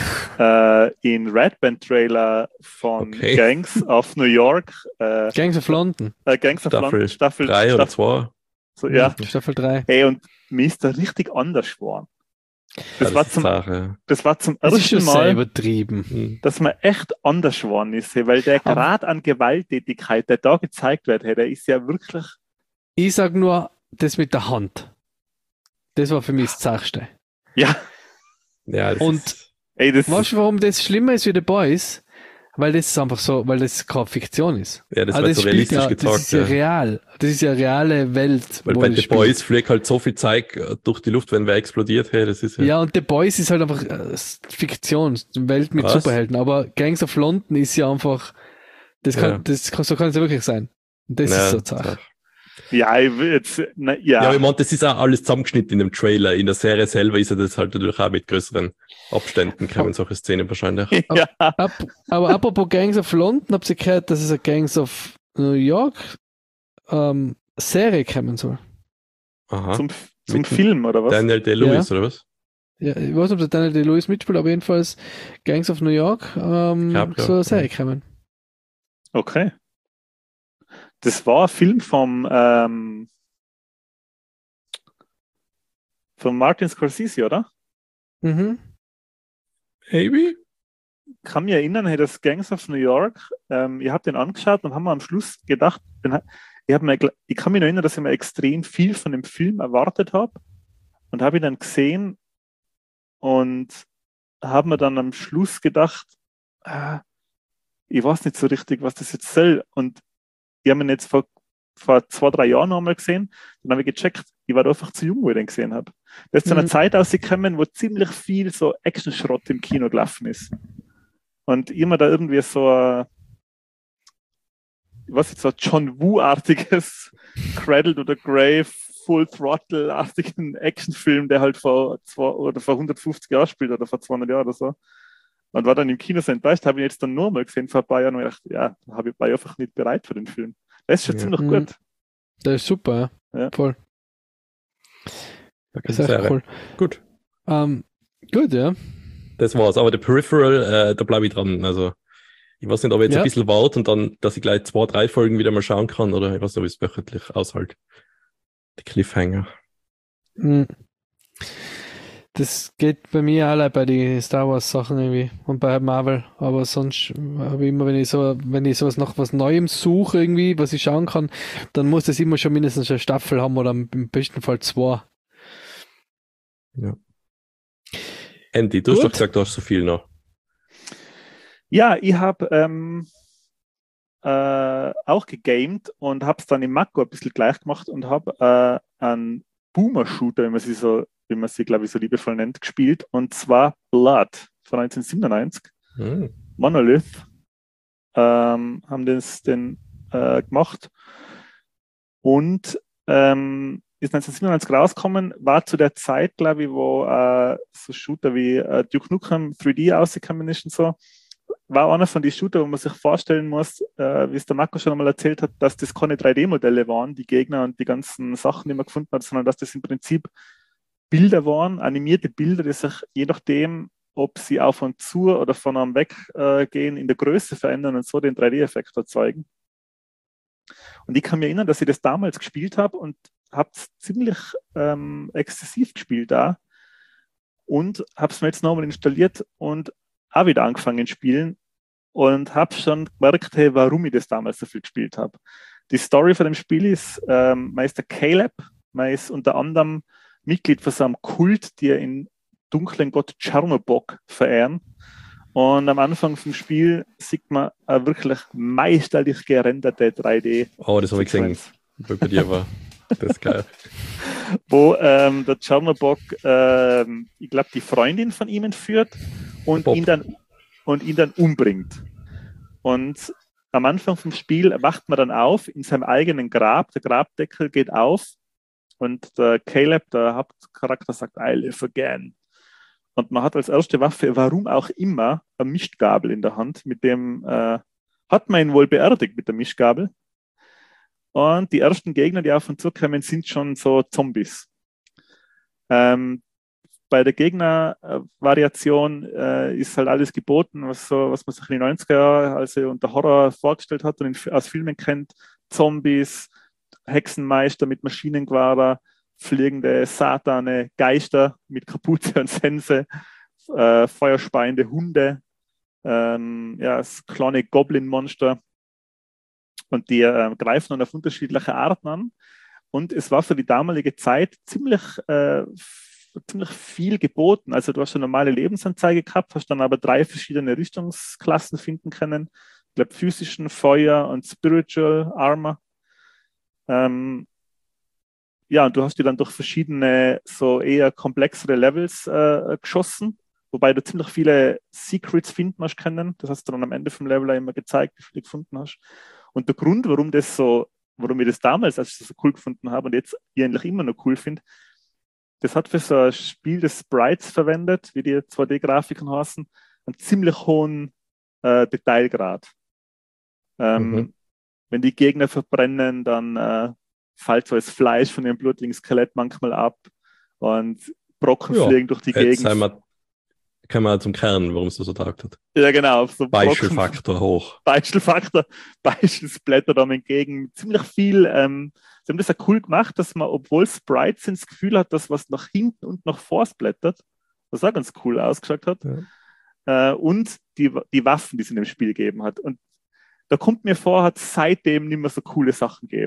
in Red Band Trailer von Gangs of New York. Gangs of London. Gangs of London. Staffel 3 oder 2. So, ja. Staffel 3. Hey, und mir ist da richtig anders geworden. Das war zum ersten Mal, sehr übertrieben. dass man echt anders geworden ist, weil der Grad an Gewalttätigkeit, der da gezeigt wird, der ist ja wirklich... Ich sag nur, das mit der Hand. Das war für mich das Zachste. Ja. Ja, weißt du, warum das schlimmer ist wie The Boys? Weil das einfach so, weil das keine Fiktion ist. Ja, das wird so realistisch gezeigt. Das ist ja real. Das ist ja eine reale Welt. Weil bei The Boys fliegt halt so viel Zeug durch die Luft, wenn wer explodiert. Hey, das ist ja, und The Boys ist halt einfach Fiktion, Welt mit Superhelden. Aber Gangs of London ist ja einfach, so kann es ja wirklich sein. Und das ist so Sache. Ja, ich meine, das ist auch alles zusammengeschnitten in dem Trailer. In der Serie selber ist ja das halt natürlich auch mit größeren Abständen kommen solche Szenen wahrscheinlich. Ja. Aber apropos Gangs of London, habt ihr gehört, dass es eine Gangs of New York Serie kommen soll? Aha. Zum Film, oder was? Daniel Day-Lewis, oder was? Ja, ich weiß nicht, ob der Daniel Day-Lewis mitspielt, aber jedenfalls Gangs of New York soll eine Serie kommen. Okay. Das war ein Film von Martin Scorsese, oder? Mhm. Maybe? Ich kann mich erinnern, hey, das Gangs of New York, ich habe den angeschaut und haben wir am Schluss gedacht, ich kann mich noch erinnern, dass ich mir extrem viel von dem Film erwartet habe und habe ihn dann gesehen und habe mir dann am Schluss gedacht, ich weiß nicht so richtig, was das jetzt soll. Und ich habe ihn jetzt vor 2-3 Jahren noch einmal gesehen. Dann habe ich gecheckt, ich war einfach zu jung, wo ich den gesehen habe. Das ist zu einer Zeit ausgekommen, wo ziemlich viel so Action-Schrott im Kino gelaufen ist. Und immer da irgendwie so so John Woo-artiges Cradle to the Grave, Full Throttle-artigen Actionfilm, der halt vor 150 Jahren spielt oder vor 200 Jahren oder so. Und war dann im Kino so enttäuscht, habe ich jetzt dann nur mal gesehen vor ein paar Jahren und gedacht, ja, war ich einfach nicht bereit für den Film. Das ist schon ziemlich gut. Der ist super, ja. Voll. Das ist echt cool. Gut. Gut, ja. Das war's. Aber der Peripheral, da bleibe ich dran. Also, ich weiß nicht, ob ich jetzt ein bisschen warte und dann, dass ich gleich 2-3 Folgen wieder mal schauen kann oder ich weiß nicht, ob ich es wöchentlich aushalte. Die Cliffhanger. Das geht bei mir alle bei den Star Wars Sachen irgendwie und bei Marvel, aber sonst habe ich immer, wenn ich sowas nach was Neuem suche irgendwie, was ich schauen kann, dann muss das immer schon mindestens eine Staffel haben oder im besten Fall 2. Ja. Andy, du hast doch gesagt, du hast so viel noch. Ja, ich habe auch gegamed und habe es dann im Mako ein bisschen gleich gemacht und habe einen Boomer-Shooter, wie man sie, glaube ich, so liebevoll nennt, gespielt, und zwar Blood von 1997. Monolith haben den gemacht und ist 1997 rausgekommen, war zu der Zeit, glaube ich, wo so Shooter wie Duke Nukem 3D rausgekommen ist und so. War einer von den Shooter, wo man sich vorstellen muss, wie es der Marco schon einmal erzählt hat, dass das keine 3D-Modelle waren, die Gegner und die ganzen Sachen, die man gefunden hat, sondern dass das im Prinzip Bilder waren, animierte Bilder, die sich je nachdem, ob sie auf und zu oder von einem weg gehen, in der Größe verändern und so den 3D-Effekt erzeugen. Und ich kann mich erinnern, dass ich das damals gespielt habe und habe es ziemlich exzessiv gespielt da und habe es mir jetzt nochmal installiert und auch wieder angefangen zu spielen und habe schon gemerkt, hey, warum ich das damals so viel gespielt habe. Die Story von dem Spiel ist, man ist der Caleb, man ist unter anderem Mitglied von so einem Kult, die in dunklen Gott Chernobog verehren. Und am Anfang vom Spiel sieht man eine wirklich meisterlich gerenderte 3D. Oh, das habe ich gesehen, bei dir war. Das ist geil. Wo der Chernobog, ich glaube, die Freundin von ihm entführt und ihn dann umbringt. Und am Anfang vom Spiel wacht man dann auf in seinem eigenen Grab. Der Grabdeckel geht auf und der Caleb, der Hauptcharakter, sagt, I live again. Und man hat als erste Waffe, warum auch immer, eine Mischgabel in der Hand. Mit dem hat man ihn wohl beerdigt mit der Mischgabel. Und die ersten Gegner, die auf und zu kommen, sind schon so Zombies. Bei der Gegnervariation ist halt alles geboten, was man sich in den 90er Jahren also unter Horror vorgestellt hat und aus Filmen kennt. Zombies, Hexenmeister mit Maschinengewehr, fliegende Satane, Geister mit Kapuze und Sense, feuerspeiende Hunde, das kleine Goblin-Monster. Und die greifen dann auf unterschiedliche Arten an. Und es war für die damalige Zeit ziemlich viel geboten. Also du hast eine normale Lebensanzeige gehabt, hast dann aber 3 verschiedene Rüstungsklassen finden können. Ich glaube, physischen, Feuer und Spiritual Armor. Und du hast die dann durch verschiedene, so eher komplexere Levels geschossen, wobei du ziemlich viele Secrets finden hast können. Das hast du dann am Ende vom Level immer gezeigt, wie viele du gefunden hast. Und der Grund, warum ich das damals als so cool gefunden habe und jetzt eigentlich immer noch cool finde, das hat für so ein Spiel des Sprites verwendet, wie die 2D-Grafiken heißen, einen ziemlich hohen Detailgrad. Wenn die Gegner verbrennen, dann fällt so das Fleisch von dem blutigen Skelett manchmal ab und Brocken fliegen durch die Gegend. Kommen wir zum Kern, warum es so taugt hat. Ja, genau. So Beispielfaktor hoch. Beispielsblätter dann entgegen. Ziemlich viel. Sie haben das ja cool gemacht, dass man, obwohl Sprites das Gefühl hat, dass was nach hinten und nach vorne blättert, was auch ganz cool ausgeschaut hat. Ja. Und die Waffen, die es in dem Spiel gegeben hat. Und da kommt mir vor, hat es seitdem nicht mehr so coole Sachen gegeben.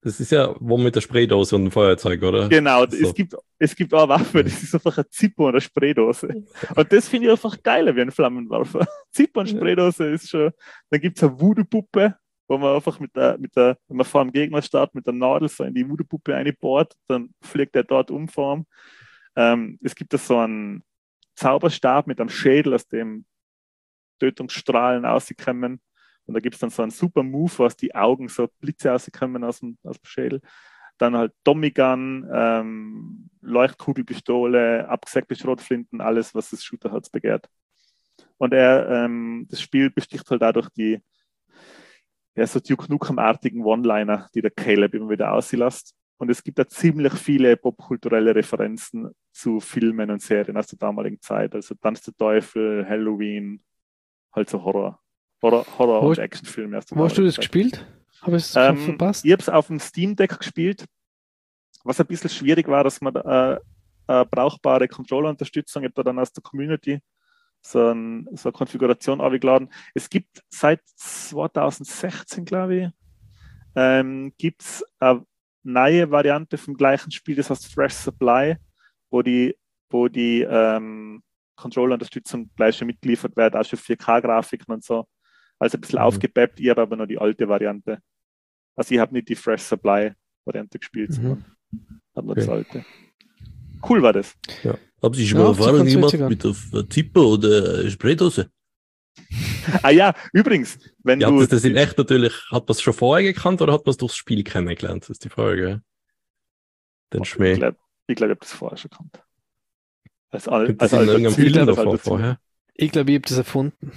Das ist ja wo mit der Spraydose und dem Feuerzeug, oder? Genau, So. es gibt auch eine Waffe, das ist einfach ein Zippo und eine Spraydose. Und das finde ich einfach geiler wie ein Flammenwerfer. Zippo und Spraydose ist schon, dann gibt es eine Voodoo-Puppe, wo man einfach wenn man vor dem Gegner startet, mit der Nadel so in die Voodoo-Puppe einbohrt, dann fliegt er dort vor ihm. Es gibt da so einen Zauberstab mit einem Schädel, aus dem Tötungsstrahlen rauskommen. Und da gibt es dann so einen super Move, wo aus die Augen so Blitze rauskommen aus dem Schädel. Dann halt Tommy Gun, Leuchtkugelpistole, abgesägte Schrotflinten, alles, was das Shooterherz begehrt. Und das Spiel besticht halt dadurch so Duke Nukem-artigen One-Liner, die der Caleb immer wieder auslässt. Und es gibt da ziemlich viele popkulturelle Referenzen zu Filmen und Serien aus der damaligen Zeit. Also Tanz der Teufel, Halloween, halt so Horror und Actionfilme. Wo hast du das gespielt? Habe ich es verpasst? Ich habe es auf dem Steam Deck gespielt, was ein bisschen schwierig war, dass man eine brauchbare Controller-Unterstützung, ich habe da dann aus der Community so eine Konfiguration aufgeladen. Es gibt seit 2016, glaube ich, gibt es eine neue Variante vom gleichen Spiel, das heißt Fresh Supply, wo die Controller-Unterstützung gleich schon mitgeliefert wird, auch schon 4K-Grafiken und so. Also ein bisschen aufgepeppt, ich habe aber noch die alte Variante. Also ich habe nicht die Fresh Supply-Variante gespielt, sondern habe nur das alte. Cool war das. Ja. Haben Sie schon mal Erfahrung gemacht mit der Zippo oder Spraydose? Ah ja, übrigens, wenn ja, du... Das in echt natürlich, hat man es schon vorher gekannt oder hat man es durchs Spiel kennengelernt? Das ist die Frage. Den Schmäh. Ich glaube, ich habe das vorher schon gekannt. Gibt es in irgendeinem Film davor vorher? Ich glaube, ich habe das erfunden.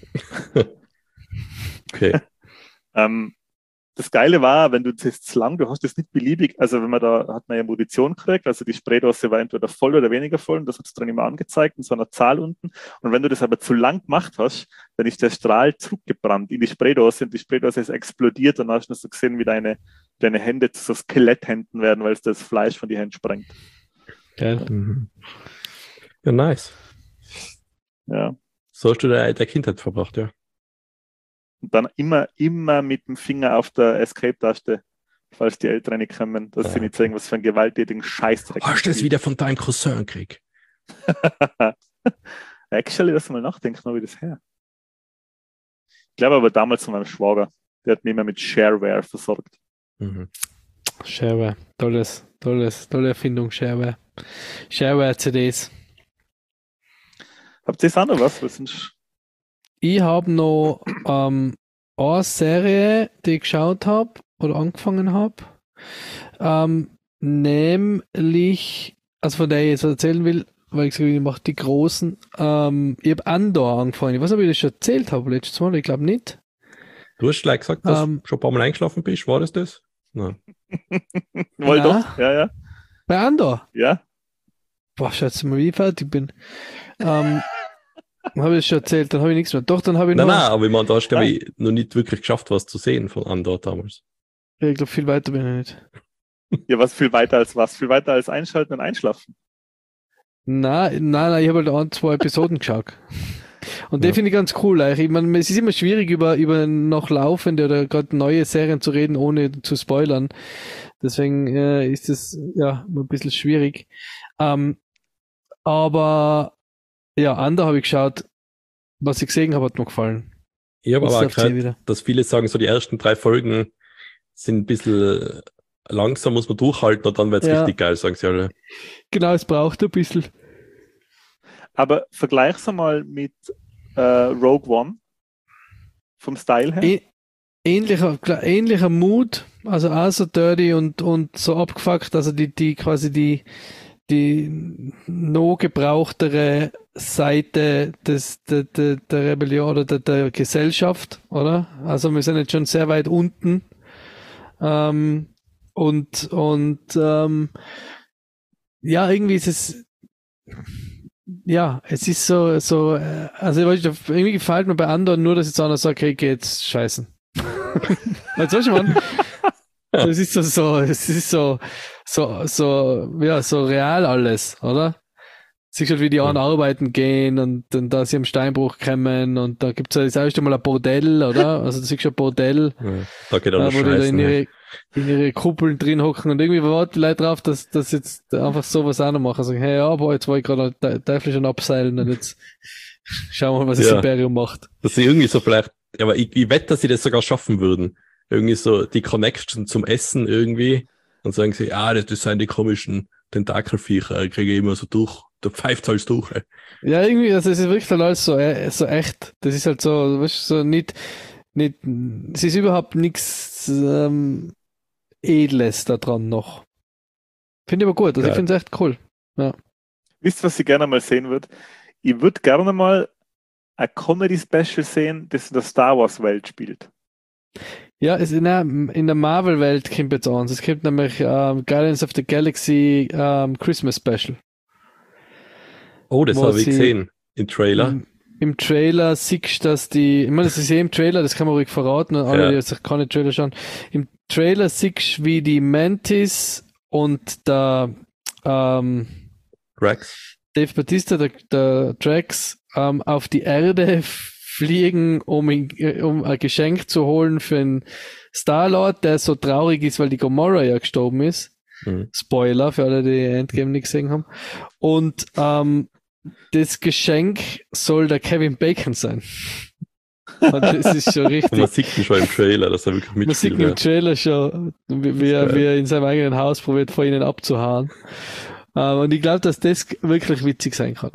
Okay. Das Geile war, wenn du das lang, du hast das nicht beliebig, also wenn man da hat man ja Munition gekriegt, also die Spraydose war entweder voll oder weniger voll und das hat es dann immer angezeigt in so einer Zahl unten. Und wenn du das aber zu lang gemacht hast, dann ist der Strahl zurückgebrannt in die Spraydose und die Spraydose ist explodiert und dann hast du so gesehen, wie deine Hände zu so Skeletthänden werden, weil es das Fleisch von die Händen sprengt. Geil. Mhm. Ja, nice. Ja. So hast du der Kindheit verbracht, ja. Und dann immer mit dem Finger auf der Escape-Taste, falls die Eltern nicht kommen, dass sie nicht sagen, was für einen gewalttätigen Scheißdreck. Hast du das wieder von deinem Cousin gekriegt? Actually, lass mal nachdenken, wie das her. Ich glaube aber damals von meinem Schwager, der hat mich immer mit Shareware versorgt. Mhm. Shareware, tolle Erfindung, Shareware. Shareware-CDs. Habt ihr jetzt auch noch was? Ich habe noch eine Serie, die ich geschaut habe oder angefangen habe. Nämlich, also von der ich jetzt erzählen will, weil ich sage, ich mache die großen. Ich habe Andor angefangen. Ich weiß nicht, ob ich das schon erzählt habe letztes Mal. Ich glaube nicht. Du hast gleich gesagt, dass du schon ein paar Mal eingeschlafen bist. War das? Nein. Wohl doch, ja. Bei Andor? Ja. Boah, schätze mal, wie ich fertig bin. Habe ich schon erzählt, dann habe ich nichts mehr. Doch, dann habe ich Nein, aber ich meine, da hast du noch nicht wirklich geschafft, was zu sehen von Andor damals. Ja, ich glaube, viel weiter bin ich nicht. Ja, was viel weiter als was? Viel weiter als einschalten und einschlafen? Nein, ich habe halt 2 Episoden geschaut. Und den finde ich ganz cool. Ich meine, es ist immer schwierig, über noch laufende oder gerade neue Serien zu reden, ohne zu spoilern. Deswegen ist es ja ein bisschen schwierig. Aber ja, Andor habe ich geschaut. Was ich gesehen habe, hat mir gefallen. Ich habe aber auch gehört, dass viele sagen, so die ersten 3 Folgen sind ein bisschen langsam, muss man durchhalten und dann wird es richtig geil, sagen sie alle. Genau, es braucht ein bisschen. Aber vergleich's mal mit Rogue One vom Style her. Ähnlicher Mood, also auch so dirty und so abgefuckt, also die quasi die noch gebrauchtere Seite der Rebellion oder der Gesellschaft, oder? Also wir sind jetzt schon sehr weit unten. Ja, irgendwie ist es es ist so also irgendwie gefällt mir bei anderen nur, dass jetzt einer sagt, okay, geht's scheißen. Weißt du, man? Es ist so real alles, oder? Siehst halt, wie die anderen arbeiten gehen und da sie am Steinbruch kommen und da gibt's ja das erste Mal ein Bordell, oder? Also da siehst du ein Bordell, da geht alles scheißen. in ihre Kuppeln drin hocken und irgendwie warten die Leute drauf, dass jetzt einfach sowas auch noch machen. Sagen, hey, ja, aber jetzt war ich gerade Teufel schon abseilen und jetzt schauen wir mal, was das Imperium macht. Dass sie irgendwie so vielleicht, aber ich wette, dass sie das sogar schaffen würden. Irgendwie so die Connection zum Essen irgendwie. Und sagen sie, das sind die komischen Tentakelviecher, kriege ich immer so durch. Der pfeift halt durch. Ey. Ja, irgendwie, also es ist wirklich dann alles so echt. Das ist halt so, weißt du, so nicht, es ist überhaupt nichts Edles da dran noch. Finde ich aber gut, also ich finde es echt cool. Ja. Wisst ihr, was ich gerne mal sehen würde? Ich würde gerne mal ein Comedy-Special sehen, das in der Star Wars-Welt spielt. Ja, in der Marvel-Welt kommt jetzt an. Es gibt nämlich Guardians of the Galaxy Christmas Special. Oh, das habe ich gesehen im Trailer. Im Trailer siehst du, dass ich meine, das ist im Trailer, das kann man ruhig verraten, alle, die sich keine Trailer schauen. Im Trailer siehst du, wie die Mantis und der Drax. Dave Bautista, der Drax, auf die Erde fliegen, um ein Geschenk zu holen für einen Star-Lord, der so traurig ist, weil die Gamora ja gestorben ist. Spoiler für alle, die Endgame nicht gesehen haben. Und das Geschenk soll der Kevin Bacon sein. Und das ist schon richtig. Und man sieht ihn schon im Trailer, dass er wirklich mitspielt. Man sieht ihn im Trailer schon, wie er in seinem eigenen Haus probiert, vor ihnen abzuhauen. Und ich glaube, dass das wirklich witzig sein kann.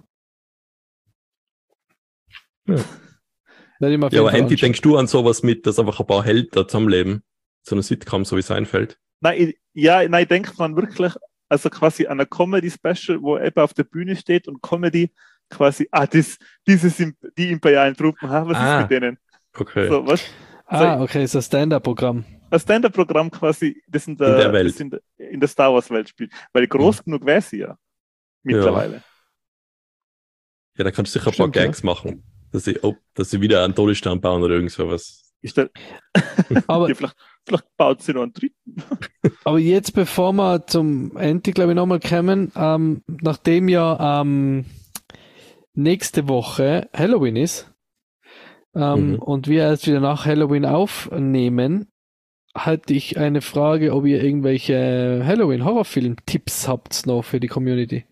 Ja, aber Andy, denkst du an sowas mit, dass einfach ein paar Helden da zusammenleben? So eine Sitcom, so wie Seinfeld? Nein, ich denke dran wirklich, also quasi an ein Comedy-Special, wo eben auf der Bühne steht und Comedy quasi, die imperialen Truppen, was ist mit denen? Okay. So, was? Okay, ist ein Stand-Up-Programm. Ein Stand-Up-Programm quasi, das in der Welt. Das in der Star Wars-Welt spielt. Weil groß genug wäre sie ja. Mittlerweile. Ja, da kannst du sicher ein paar Gags machen. Dass sie wieder einen Todesstern bauen oder irgend sowas. Aber vielleicht baut sie noch einen dritten. Aber jetzt, bevor wir zum Ende, glaube ich, nochmal kommen, nachdem ja nächste Woche Halloween ist und wir erst wieder nach Halloween aufnehmen, hatte ich eine Frage, ob ihr irgendwelche Halloween-Horrorfilm-Tipps habt noch für die Community.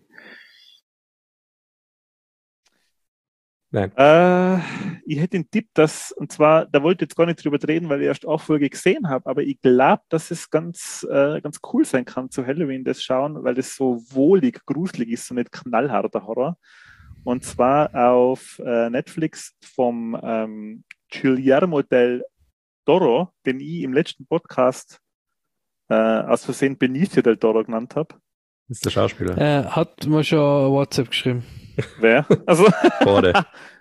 Nein. Ich hätte den Tipp, und zwar, da wollte ich jetzt gar nicht drüber reden, weil ich erst auch Folge gesehen habe, aber ich glaube, dass es ganz cool sein kann zu Halloween, das schauen, weil das so wohlig, gruselig ist, so nicht knallharter Horror. Und zwar auf Netflix vom Guillermo del Toro, den ich im letzten Podcast aus Versehen Benicio del Toro genannt habe. Das ist der Schauspieler. Hat mir schon WhatsApp geschrieben. Wer? Also Borde.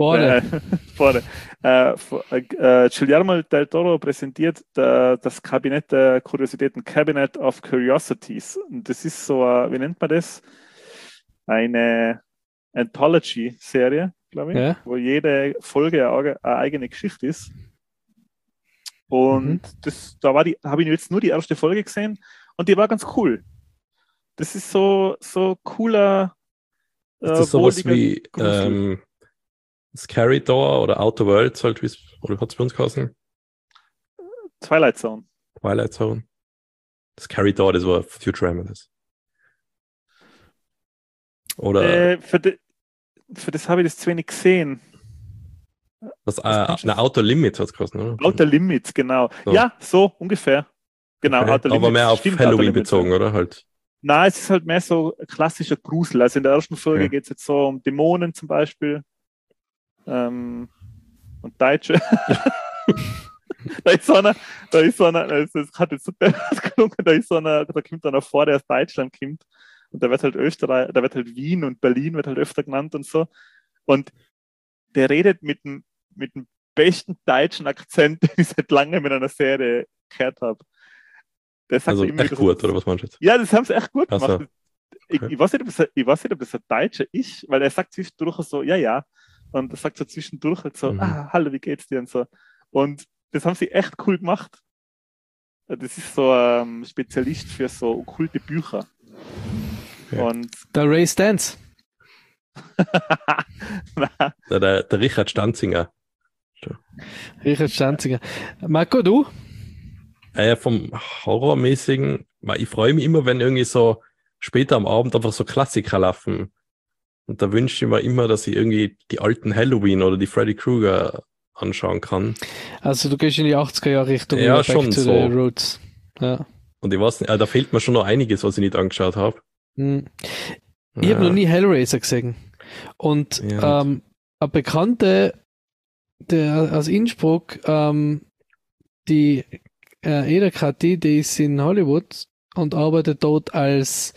Guillermo del Toro präsentiert das Kabinett der Kuriositäten, Cabinet of Curiosities. Und das ist so, wie nennt man das? Eine Anthology-Serie, glaube ich, wo jede Folge eine eigene Geschichte ist. Und da habe ich jetzt nur die erste Folge gesehen und die war ganz cool. Das ist so cooler. Ist das sowas wie Scary Door oder Outer Worlds, halt, oder hat es bei uns geheißen? Twilight Zone. Scary Door, das war Futurama. Oder für das habe ich das zu wenig gesehen. Outer Limits hat es geheißen, oder? Outer Limits, genau. So. Ja, so ungefähr. Genau, okay. Outer Limits. Aber mehr auf Halloween bezogen, oder? Halt. Nein, es ist halt mehr so klassischer Grusel. Also in der ersten Folge geht es jetzt so um Dämonen zum Beispiel. Und Deutsche. da kommt einer vor, der aus Deutschland kommt. Und da wird halt Wien und Berlin wird halt öfter genannt und so. Und der redet mit dem besten deutschen Akzent, den ich seit langem in einer Serie gehört habe. Also echt gut, oder was meinst du jetzt? Ja, das haben sie echt gut gemacht. So. Okay. Ich weiß nicht, ob das ein Deutscher ist, weil er sagt zwischendurch so, ja. Und er sagt so zwischendurch halt so, hallo, wie geht's dir und so. Und das haben sie echt cool gemacht. Das ist so ein Spezialist für so okkulte Bücher. Okay. Und der Ray Stantz. der Richard Stanzinger. Richard Stanzinger. Marco, du? Vom Horrormäßigen, ich freue mich immer, wenn irgendwie so später am Abend einfach so Klassiker laufen. Und da wünsche ich mir immer, dass ich irgendwie die alten Halloween oder die Freddy Krueger anschauen kann. Also du gehst in die 80er-Jahre-Richtung, Ja, back schon to so. the roots. Ja. Und ich weiß nicht, da fehlt mir schon noch einiges, was ich nicht angeschaut habe. Ich habe noch nie Hellraiser gesehen. Und ein Bekannter aus Innsbruck, die Eda Kati, die ist in Hollywood und arbeitet dort als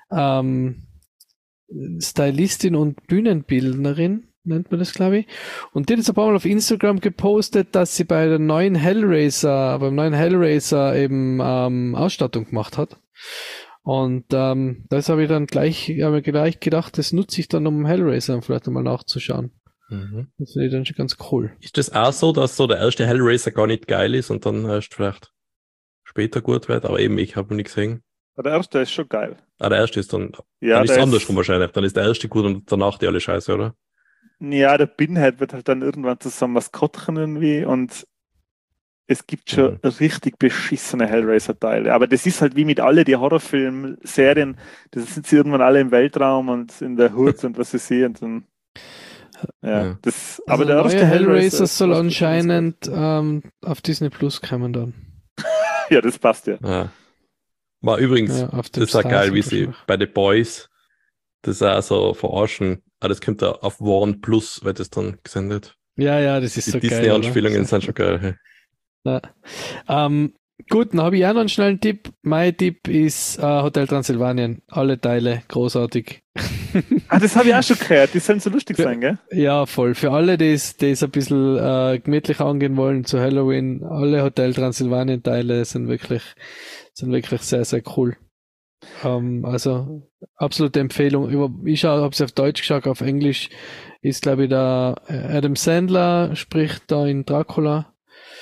Stylistin und Bühnenbildnerin, nennt man das, glaube ich. Und die hat jetzt ein paar Mal auf Instagram gepostet, dass sie beim neuen Hellraiser eben Ausstattung gemacht hat. Und das habe ich dann gleich gedacht, das nutze ich dann, um Hellraiser vielleicht einmal nachzuschauen. Das finde ich dann schon ganz cool. Ist das auch so, dass so der erste Hellraiser gar nicht geil ist und dann erst vielleicht später gut wird? Aber eben, ich habe ihn nicht gesehen. Der erste ist schon geil. Der erste ist dann, Ja, dann ist es andersrum wahrscheinlich. Dann ist der erste gut und danach die alle scheiße, oder? Ja, der Pinhead wird halt dann irgendwann zu so einem Maskottchen irgendwie und es gibt schon richtig beschissene Hellraiser-Teile. Aber das ist halt wie mit alle die Horrorfilm-Serien, da sind sie irgendwann alle im Weltraum und in der Hut und was sie sehen. Und dann, aber der erste Hellraiser soll anscheinend auf Disney Plus kommen dann. Ja, das passt ja. War übrigens, das ist auch geil, wie sie bei The Boys das auch so verarschen. Das kommt da auf Warner Plus, wird das dann gesendet. Ja, das ist die so geil. Die Disney-Anspielungen sind schon geil. Hey. Ja. Gut, dann habe ich auch noch einen schnellen Tipp. Mein Tipp ist Hotel Transsilvanien. Alle Teile, großartig. Das habe ich auch schon gehört. Die sollen so lustig sein, gell? Ja, voll. Für alle, die es ein bisschen gemütlich angehen wollen zu Halloween, alle Hotel Transsilvanien Teile sind wirklich sehr, sehr cool. Also absolute Empfehlung. Ich habe es auf Deutsch geschaut, auf Englisch ist, glaube ich, der Adam Sandler spricht da in Dracula.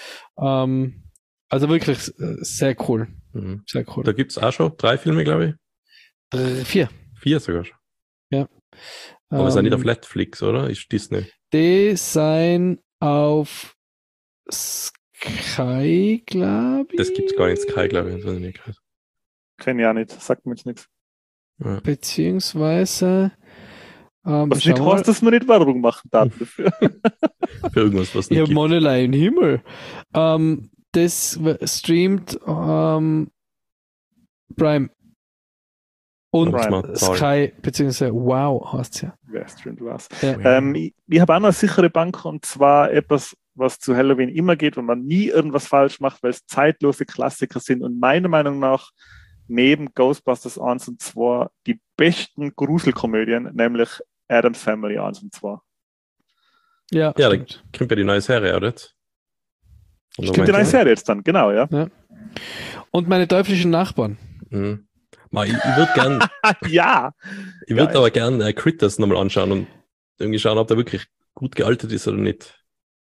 Also wirklich sehr cool. Sehr cool. Da gibt es auch schon 3 Filme, glaube ich. 4. 4 sogar schon. Ja. Aber sind nicht auf Netflix, oder? Ist Disney? Die sind auf Sky, glaube ich. Das gibt es gar nicht Sky, glaube ich. Das ich nicht gehört. Kenn ich auch nicht, sagt mir jetzt nichts. Ja. Beziehungsweise was nicht heißt, dass wir nicht Werbung machen darf dafür. Für irgendwas, was nicht gibt. Ja, Moneyline im Himmel. Das streamt Prime und Sky, beziehungsweise Wow heißt es ja. Wer streamt was? Ja. Ich habe auch noch eine sichere Bank, und zwar etwas, was zu Halloween immer geht, wo man nie irgendwas falsch macht, weil es zeitlose Klassiker sind und meiner Meinung nach neben Ghostbusters 1 und 2 die besten Gruselkomödien, nämlich Addams Family 1 und 2. Ja, da kommt ja die neue Serie, oder? Stimmt, die neue Serie jetzt dann, genau, ja. Und meine teuflischen Nachbarn. Ich würde gern. Ja! Ich würde aber gern Critters nochmal anschauen und irgendwie schauen, ob der wirklich gut gealtert ist oder nicht.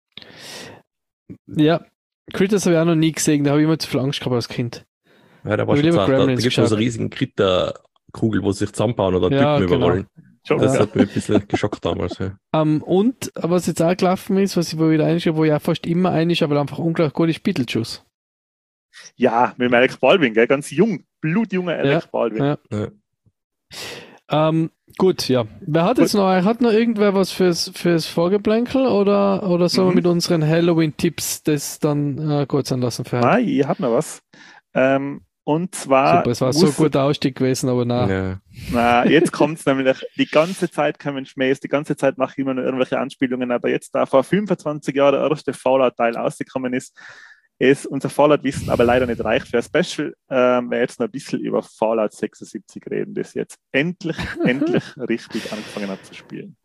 Ja, Critters habe ich auch noch nie gesehen, da habe ich immer zu viel Angst gehabt als Kind. Ja, da war schon zart. Da gibt es so eine riesige Kritterkugel, wo sie sich zusammenbauen oder Typen überrollen. Genau. Das hat mich ein bisschen geschockt damals. Ja. Und was jetzt auch gelaufen ist, wo wieder einschaue, wo ich auch fast immer einschaue, weil einfach unglaublich gut ist, Beetlejuice. Ja, mit dem Alec Baldwin, gell? Ganz jung, blutjunger Alec Baldwin. Ja. Gut, ja. Wer hat jetzt noch? Hat noch irgendwer was fürs Vorgeplänkel oder sollen wir mit unseren Halloween-Tipps das dann kurz anlassen? Nein, ich hab noch was. Und zwar. Super, es war so ein guter Ausstieg gewesen, aber nein. Na, jetzt kommt es nämlich. Die ganze Zeit kommen Schmähs, die ganze Zeit mache ich immer nur irgendwelche Anspielungen, aber jetzt, da vor 25 Jahren der erste Fallout-Teil rausgekommen ist unser Fallout-Wissen aber leider nicht reicht für ein Special. Wir jetzt noch ein bisschen über Fallout 76 reden, das jetzt endlich richtig angefangen hat zu spielen.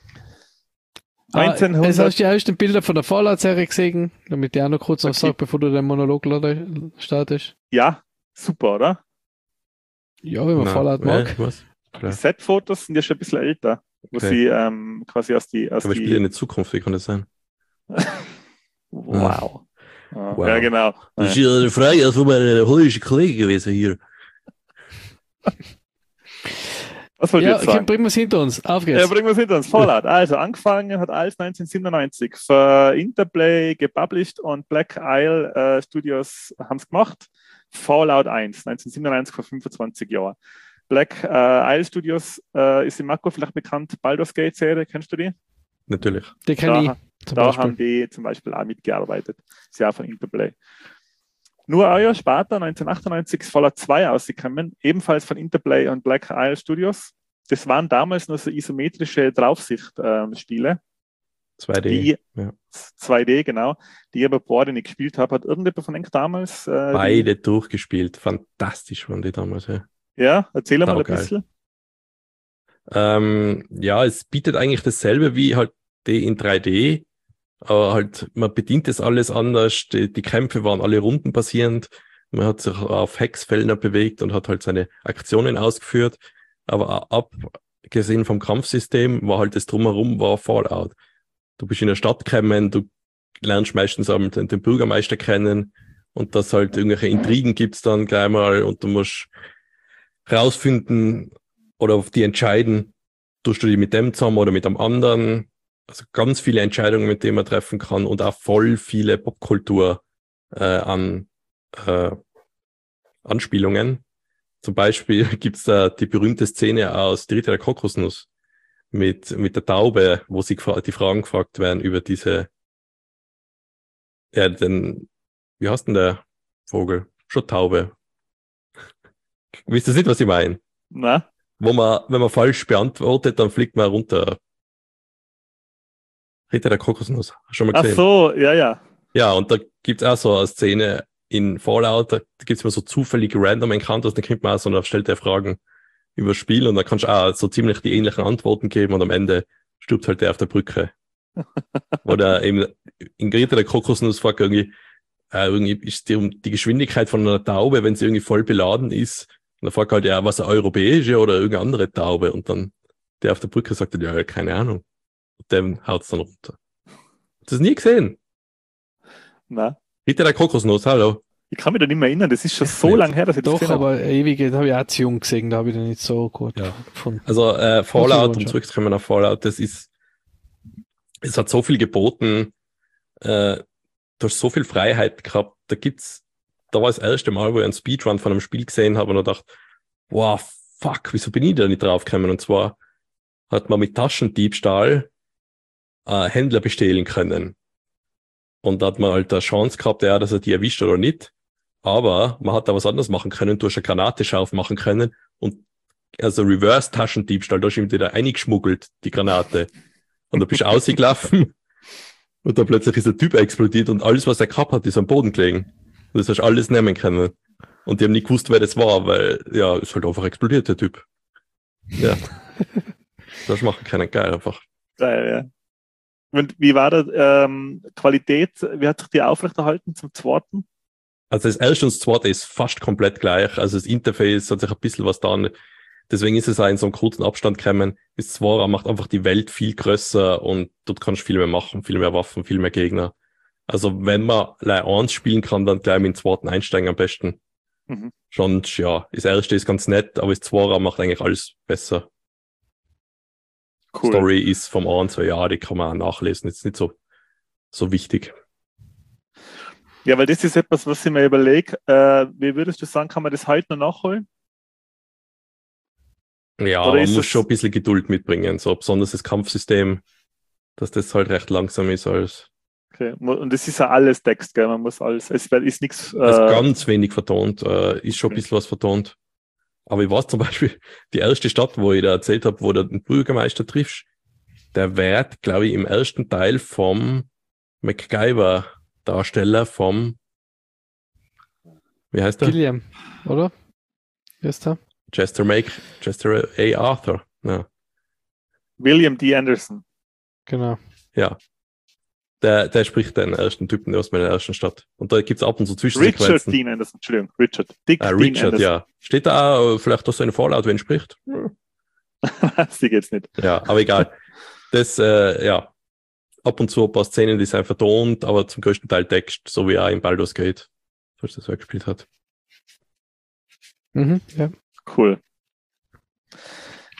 1900. Jetzt hast du die ersten Bilder von der Fallout-Serie gesehen, damit ich auch noch kurz was sage, bevor du den Monolog startest. Ja, super, oder? Ja, wenn man Fallout mag. Die Set-Fotos sind ja schon ein bisschen älter, wo sie quasi aus die... Aber ich spiele in der Zukunft, wie kann das sein? Wow. Ja, genau. Das ist ja eine Frage von meiner holländischen Kollegen gewesen hier. Was wollt ihr jetzt sagen? Bringen wir es hinter uns. Auf geht's. Ja, bringen wir es hinter uns. Fallout. Also, angefangen hat alles 1997 für Interplay gepublished und Black Isle Studios haben es gemacht. Fallout 1, 1997 vor 25 Jahren. Black Isle Studios ist in Marco vielleicht bekannt. Baldur's Gate Serie, kennst du die? Natürlich. Die kenne ich. Da haben die zum Beispiel auch mitgearbeitet. Ist ja auch von Interplay. Nur ein Jahr später, 1998, ist Fallout 2 ausgekommen, ebenfalls von Interplay und Black Isle Studios. Das waren damals nur so isometrische Draufsicht-Spiele. 2D. 2D, genau. Die ich aber beide nicht gespielt habe. Hat irgendjemand von euch damals? Beide durchgespielt. Fantastisch waren die damals. Ja, erzähl mal ein bisschen. Ja, es bietet eigentlich dasselbe wie halt die in 3D. Aber halt, man bedient das alles anders. Die Kämpfe waren alle rundenbasierend. Man hat sich auf Hexfeldern bewegt und hat halt seine Aktionen ausgeführt. Aber abgesehen vom Kampfsystem war halt das Drumherum war Fallout. Du bist in der Stadt gekommen, du lernst meistens den Bürgermeister kennen und dass halt irgendwelche Intrigen gibt's dann gleich mal und du musst rausfinden oder auf die entscheiden, tust du die mit dem zusammen oder mit einem anderen. Also ganz viele Entscheidungen, mit denen man treffen kann und auch voll viele Popkultur an Anspielungen. Zum Beispiel gibt's da die berühmte Szene aus Die Ritter der Kokosnuss mit der Taube, wo sie die Fragen gefragt werden über diese, wie heißt denn der Vogel? Schon Taube. Wisst ihr nicht, was ich meine? Na? Wenn man falsch beantwortet, dann fliegt man runter. Ritter der Kokosnuss. Hast du schon mal gesehen? Ach so, ja. Ja, und da gibt's auch so eine Szene in Fallout, da gibt's immer so zufällige random Encounters, dann kriegt man auch so und stellt der Fragen über das Spiel und dann kannst du auch so ziemlich die ähnlichen Antworten geben und am Ende stirbt halt der auf der Brücke. Oder eben in Ritter der Kokosnuss fragt irgendwie ist die Geschwindigkeit von einer Taube, wenn sie irgendwie voll beladen ist, und dann fragt halt ja, was eine europäische oder irgendeine andere Taube und dann der auf der Brücke sagt dann, ja, keine Ahnung. Und dem haut's dann runter. Hast du das nie gesehen? Na? Ritter der Kokosnuss, hallo. Ich kann mich da nicht mehr erinnern, das ist schon so lange her, dass ich das Doch, gesehen habe. aber ewig, da habe ich auch zu jung gesehen, da habe ich den nicht so gut gefunden. Also Fallout, um zurückzukommen auf Fallout, es hat so viel geboten, du hast so viel Freiheit gehabt, da war das erste Mal, wo ich einen Speedrun von einem Spiel gesehen habe und dachte, wow, fuck, wieso bin ich da nicht drauf gekommen? Und zwar hat man mit Taschendiebstahl Händler bestehlen können. Und da hat man halt eine Chance gehabt, ja, dass er die erwischt oder nicht. Aber man hat da was anderes machen können. Du hast eine Granate scharf machen können und also Reverse-Taschendiebstahl, da hast du ihm wieder eingeschmuggelt, die Granate. Und da bist du ausgelaufen und dann plötzlich ist der Typ explodiert und alles, was er gehabt hat, ist am Boden gelegen. Und das hast du alles nehmen können. Und die haben nicht gewusst, wer das war, weil, ja, ist halt einfach explodiert, der Typ. Ja. Das machen können, geil einfach. Geil, ja. Und wie war da Qualität, wie hat sich die aufrechterhalten zum zweiten? Also das erste und das zweite ist fast komplett gleich. Also das Interface hat sich ein bisschen was da. Deswegen ist es auch in so einem kurzen Abstand gekommen. Das zweite macht einfach die Welt viel größer und dort kannst du viel mehr machen, viel mehr Waffen, viel mehr Gegner. Also wenn man gleich eins spielen kann, dann gleich mit dem zweiten einsteigen am besten. Mhm. Schon, ja, das erste ist ganz nett, aber das zweite macht eigentlich alles besser. Cool. Story ist vom einen so, ja, die kann man auch nachlesen. Ist nicht so wichtig. Ja, weil das ist etwas, was ich mir überlege. Wie würdest du sagen, kann man das heute noch nachholen? Ja, oder man muss schon ein bisschen Geduld mitbringen. So besonders das Kampfsystem, dass das halt recht langsam ist als. Okay, und das ist ja alles Text, gell? Man muss alles, es ist nichts. Ist ganz wenig vertont, ist schon ein bisschen was vertont. Aber ich weiß zum Beispiel, die erste Stadt, wo ich da erzählt habe, wo du den Bürgermeister triffst, der wird, glaube ich, im ersten Teil vom MacGyver-Darsteller vom, wie heißt der? Gilliam, oder? Wer ist der? Chester A. Arthur. Ja. William D. Anderson. Genau. Ja. Der spricht den ersten Typen aus meiner ersten Stadt. Und da gibt es ab und zu Zwischensequenzen. Richard Dean Anderson, Entschuldigung. Richard. Dick Dean Richard, Anderson. ja. Steht da auch vielleicht auch so eine Fallout, wenn spricht? Sie geht's nicht. Ja, aber egal. Das, ja. Ab und zu ein paar Szenen, die sind vertont, aber zum größten Teil Text, so wie auch in Baldur's Gate, falls das so gespielt hat. Mhm, ja. Cool.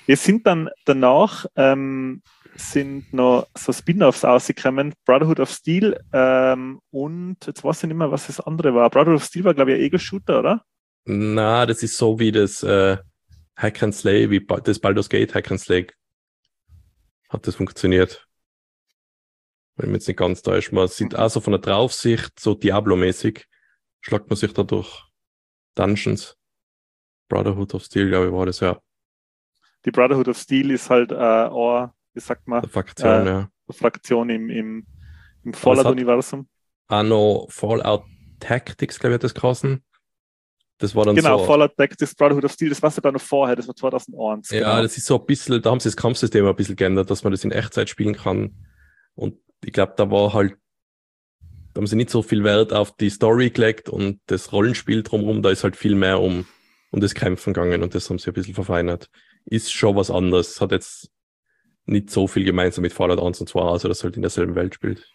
Es sind dann danach sind noch so Spin-offs rausgekommen, Brotherhood of Steel und jetzt weiß ich nicht mehr, was das andere war. Brotherhood of Steel war, glaube ich, ein Ego-Shooter, oder? Na, das ist so wie das Hack and Slay, wie das Baldur's Gate Hack and Slay hat das funktioniert. Wenn man jetzt nicht ganz täuscht. Man sieht auch so von der Draufsicht, so Diablo-mäßig, schlagt man sich da durch Dungeons. Brotherhood of Steel, glaube ich, war das, ja. Die Brotherhood of Steel ist halt wie sagt man, Fraktion, ja. eine Fraktion im Fallout-Universum. Auch noch Fallout Tactics, glaube ich, hat das geheißen. Das war dann genau, so. Fallout Tactics, Brotherhood of Steel, das war sogar noch vorher, das war 2001. Ja, genau. das ist so ein bisschen, da haben sie das Kampfsystem ein bisschen geändert, dass man das in Echtzeit spielen kann. Und ich glaube, da haben sie nicht so viel Wert auf die Story gelegt und das Rollenspiel drumherum, da ist halt viel mehr um das Kämpfen gegangen und das haben sie ein bisschen verfeinert. Ist schon was anderes, hat jetzt nicht so viel gemeinsam mit Fallout 1 und 2, also das halt in derselben Welt spielt.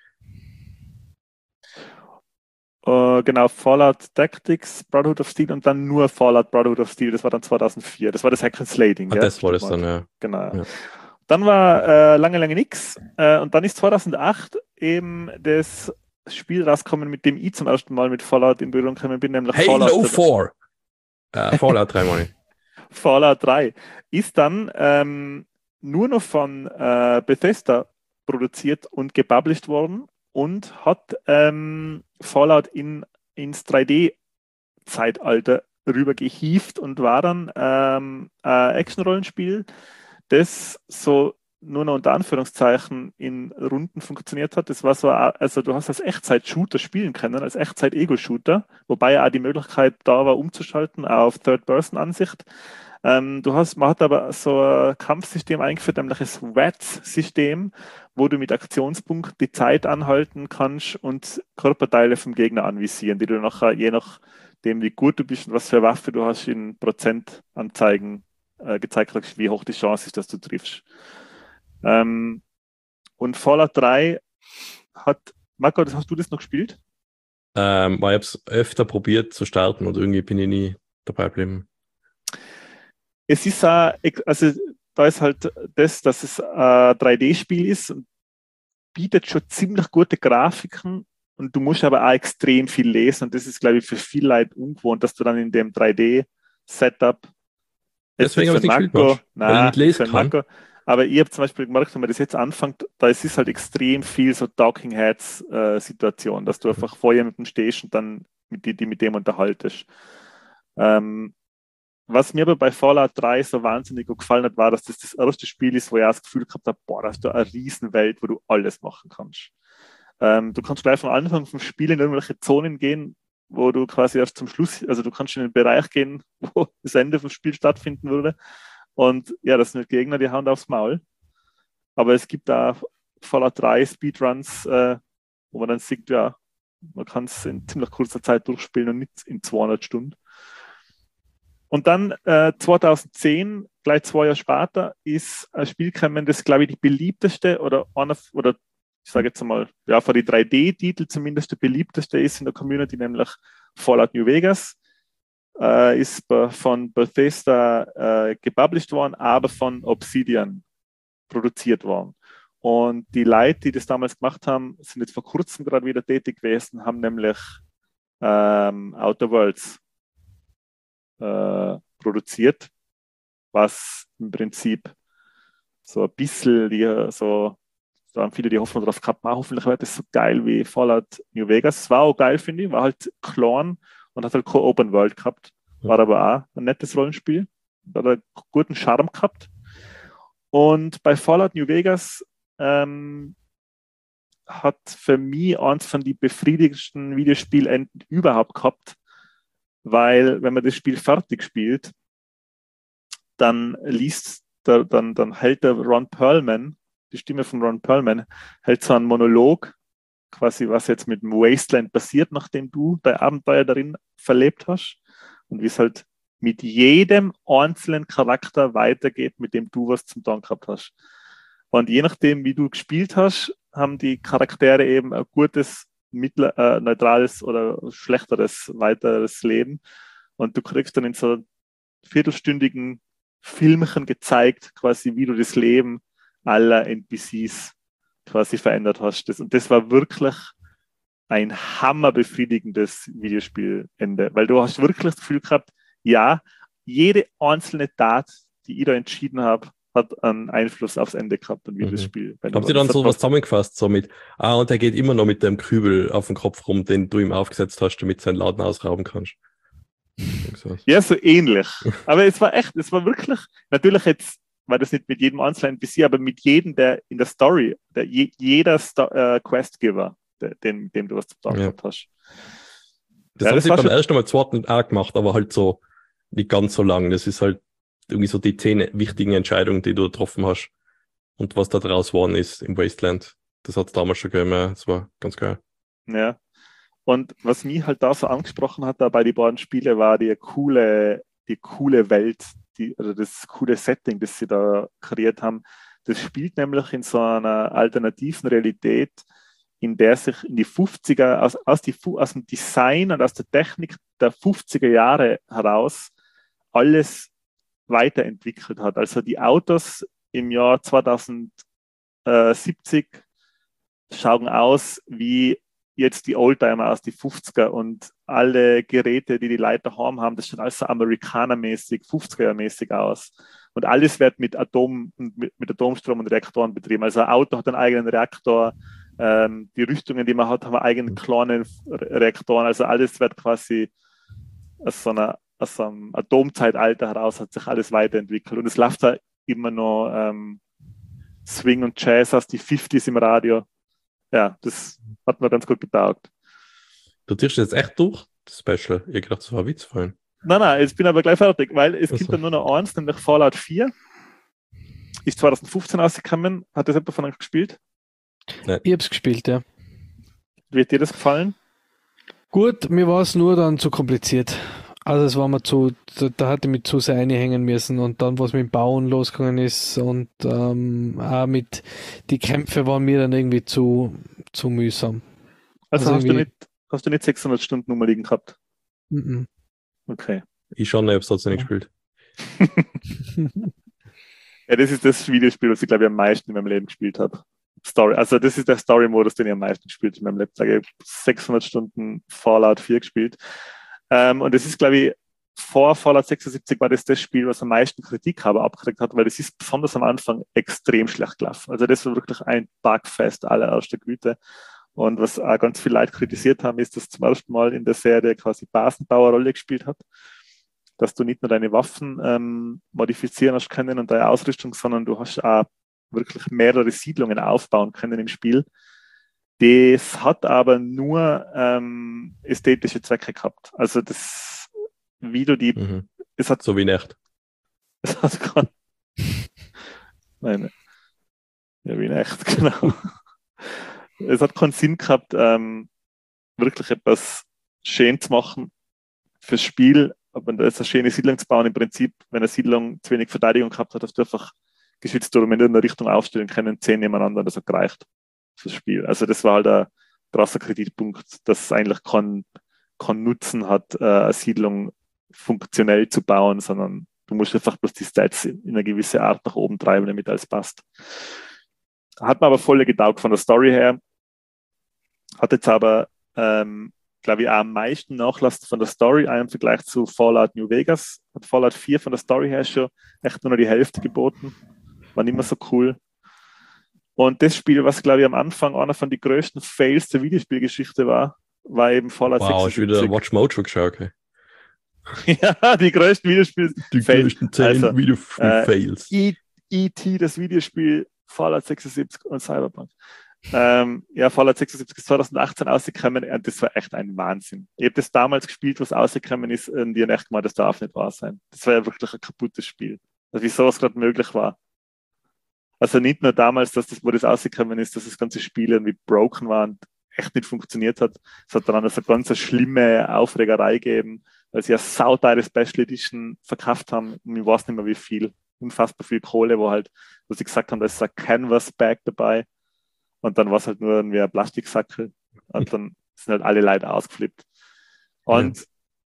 Genau, Fallout Tactics, Brotherhood of Steel und dann nur Fallout Brotherhood of Steel, das war dann 2004, das war das Hack and Slay Ding. Das war das dann, ja. Genau. Ja. Dann war lange nix und dann ist 2008 eben das Spiel rausgekommen, mit dem ich zum ersten Mal mit Fallout in Berührung gekommen bin, nämlich Halo 4! Fallout 3, meine ich. Fallout 3 ist dann nur noch von Bethesda produziert und gepublished worden und hat Fallout ins 3D-Zeitalter rüber gehievt und war dann ein Action-Rollenspiel, das so nur noch unter Anführungszeichen in Runden funktioniert hat. Das war so, also du hast als Echtzeit-Shooter spielen können, als Echtzeit-Ego-Shooter, wobei auch die Möglichkeit da war, umzuschalten auf Third-Person-Ansicht. Man hat aber so ein Kampfsystem eingeführt, nämlich das WATS-System, wo du mit Aktionspunkt die Zeit anhalten kannst und Körperteile vom Gegner anvisieren, die du nachher, je nachdem, wie gut du bist und was für eine Waffe du hast, in Prozentanzeigen gezeigt kriegst, wie hoch die Chance ist, dass du triffst. Und Fallout 3 Marco, hast du das noch gespielt? Ich habe es öfter probiert zu starten und irgendwie bin ich nie dabei geblieben. Es ist also da ist halt dass es ein 3D-Spiel ist und bietet schon ziemlich gute Grafiken und du musst aber auch extrem viel lesen und das ist, glaube ich, für viele Leute ungewohnt, dass du dann in dem 3D-Setup deswegen habe ich nicht gespielt, weil ich nicht lesen kann. Marco, aber ich habe zum Beispiel gemerkt, wenn man das jetzt anfängt, da ist halt extrem viel so Talking Heads Situation, dass du einfach vor jemandem stehst und dann mit dem unterhaltest. Was mir aber bei Fallout 3 so wahnsinnig gut gefallen hat, war, dass das erste Spiel ist, wo ich auch das Gefühl gehabt habe, boah, da hast du eine Riesenwelt, wo du alles machen kannst. Du kannst gleich von Anfang vom Spiel in irgendwelche Zonen gehen, wo du quasi erst zum Schluss, also du kannst in den Bereich gehen, wo das Ende vom Spiel stattfinden würde. Und ja, das sind Gegner, die hauen aufs Maul. Aber es gibt da Fallout 3 Speedruns, wo man dann sieht, ja, man kann es in ziemlich kurzer Zeit durchspielen und nicht in 200 Stunden. Und dann 2010, gleich 2 Jahre später, ist ein Spiel gekommen, das, glaube ich, die beliebteste oder ich sage jetzt einmal, ja, für die 3D-Titel zumindest der beliebteste ist in der Community, nämlich Fallout New Vegas. Ist von Bethesda gepublished worden, aber von Obsidian produziert worden. Und die Leute, die das damals gemacht haben, sind jetzt vor kurzem gerade wieder tätig gewesen, haben nämlich Outer Worlds produziert, was im Prinzip so ein bisschen da haben viele die Hoffnung drauf gehabt, hoffentlich wird das so geil wie Fallout New Vegas. Es war auch geil, finde ich, war halt klein und hat halt keine Open World gehabt, war aber auch ein nettes Rollenspiel, hat einen guten Charme gehabt. Und bei Fallout New Vegas hat für mich eins von den befriedigendsten Videospielenden überhaupt gehabt, weil wenn man das Spiel fertig spielt, dann hält der Ron Perlman, die Stimme von Ron Perlman, hält so einen Monolog, quasi was jetzt mit dem Wasteland passiert, nachdem du dein Abenteuer darin verlebt hast und wie es halt mit jedem einzelnen Charakter weitergeht, mit dem du was zum Tun gehabt hast. Und je nachdem, wie du gespielt hast, haben die Charaktere eben ein gutes, neutrales oder schlechteres, weiteres Leben. Und du kriegst dann in so viertelstündigen Filmchen gezeigt, quasi wie du das Leben aller NPCs quasi verändert hast. Und das war wirklich ein hammerbefriedigendes Videospielende, weil du hast wirklich das Gefühl gehabt, ja, jede einzelne Tat, die ich da entschieden habe, hat einen Einfluss aufs Ende gehabt und wie das Spiel. Haben Sie dann so was zusammengefasst, so mit, und er geht immer noch mit dem Kübel auf dem Kopf rum, den du ihm aufgesetzt hast, damit du seinen Laden ausrauben kannst? Ja, so ähnlich. Aber es war wirklich, natürlich jetzt war das nicht mit jedem einzelnen NPC, aber mit jedem, der in der Story, jeder Questgeber, dem du was zu sagen hast. Das haben sie beim ersten Mal zweiten auch gemacht, aber halt so nicht ganz so lang. Das ist halt irgendwie so die 10 wichtigen Entscheidungen, die du getroffen hast und was da draus geworden ist im Wasteland. Das hat es damals schon gegeben, das war ganz geil. Ja. Und was mich halt da so angesprochen hat, da bei den beiden Spielen, war die coole Welt, oder das coole Setting, das sie da kreiert haben. Das spielt nämlich in so einer alternativen Realität, in der sich in die 50er, aus dem Design und aus der Technik der 50er Jahre heraus alles weiterentwickelt hat. Also die Autos im Jahr 2070 schauen aus wie jetzt die Oldtimer aus die 50er und alle Geräte, die Leute daheim haben, das schaut alles so Amerikanermäßig, 50er-mäßig aus. Und alles wird mit mit Atomstrom und Reaktoren betrieben. Also ein Auto hat einen eigenen Reaktor, die Rüstungen, die man hat, haben eigene kleine Reaktoren. Also alles wird quasi aus einem Atomzeitalter heraus, hat sich alles weiterentwickelt. Und es läuft da immer noch Swing und Jazz aus die 50s im Radio. Ja, das hat mir ganz gut getaugt. Du ziehst jetzt echt durch, das Special? Ich gedacht, das war ein Witz vorhin. Nein, jetzt bin ich aber gleich fertig, weil es gibt dann nur noch eins, nämlich Fallout 4. Ist 2015 rausgekommen. Hat das jemand von euch gespielt? Nein. Ich habe es gespielt, ja. Wie hat dir das gefallen? Gut, mir war es nur dann zu kompliziert. Also es war mir da hatte ich mich zu sehr einhängen müssen und dann, was mit dem Bauen losgegangen ist und auch mit die Kämpfe waren mir dann irgendwie zu mühsam. Also hast du nicht 600 Stunden rumliegen gehabt? Okay. Ich schon, ich habe es trotzdem nicht gespielt. Ja, das ist das Videospiel, was ich glaube ich am meisten in meinem Leben gespielt habe. Also das ist der Story-Modus, den ich am meisten gespielt habe in meinem Leben. Ich habe 600 Stunden Fallout 4 gespielt. Und das ist, glaube ich, vor Fallout 76 war das Spiel, was am meisten Kritik abgekriegt hat, weil das ist besonders am Anfang extrem schlecht gelaufen. Also das war wirklich ein Bugfest allererster Güte. Und was auch ganz viele Leute kritisiert haben, ist, dass zum ersten Mal in der Serie quasi Basenbauerrolle gespielt hat. Dass du nicht nur deine Waffen modifizieren hast können und deine Ausrüstung, sondern du hast auch wirklich mehrere Siedlungen aufbauen können im Spiel. Das hat aber nur ästhetische Zwecke gehabt. Also das, wie du die... Es hat, so wie nicht. Es hat gar... Nein. Ja, wie nicht, genau. Es hat keinen Sinn gehabt, wirklich etwas schön zu machen fürs Spiel, aber da ist eine schöne Siedlung zu bauen. Im Prinzip, wenn eine Siedlung zu wenig Verteidigung gehabt hat, hast du einfach geschützt oder in irgendeine Richtung aufstellen können, 10 nebeneinander, das hat gereicht fürs Spiel. Also das war halt ein krasser Kritikpunkt, dass es eigentlich keinen Nutzen hat, eine Siedlung funktionell zu bauen, sondern du musst einfach bloß die Stats in eine gewisse Art nach oben treiben, damit alles passt. Hat mir aber voll getaugt von der Story her. Hat jetzt aber, glaube ich, auch am meisten Nachlass von der Story im Vergleich zu Fallout New Vegas. Hat Fallout 4 von der Story her schon echt nur noch die Hälfte geboten. War nicht mehr so cool. Und das Spiel, was, glaube ich, am Anfang einer von den größten Fails der Videospielgeschichte war eben Fallout 76. Wow, schon wieder Watch Mojo geschaut, okay. Ja, die größten Videospiele. Die größten 10 Videospiel-Fails. E.T., das Videospiel, Fallout 76 und Cyberpunk. Ja, Fallout 76 ist 2018 rausgekommen und das war echt ein Wahnsinn. Ich habe das damals gespielt, was rausgekommen ist und die haben echt gemeint, das darf nicht wahr sein. Das war ja wirklich ein kaputtes Spiel. Also wie sowas gerade möglich war. Also nicht nur damals, wo das rausgekommen ist, dass das ganze Spiel irgendwie broken war und echt nicht funktioniert hat. Es hat dann eine ganz schlimme Aufregerei gegeben, weil sie ja sauteure Special Edition verkauft haben und ich weiß nicht mehr wie viel. Unfassbar viel Kohle, wo sie gesagt haben, da ist ein Canvas-Bag dabei und dann war es halt nur irgendwie ein Plastiksackel und dann sind halt alle Leute ausgeflippt. Und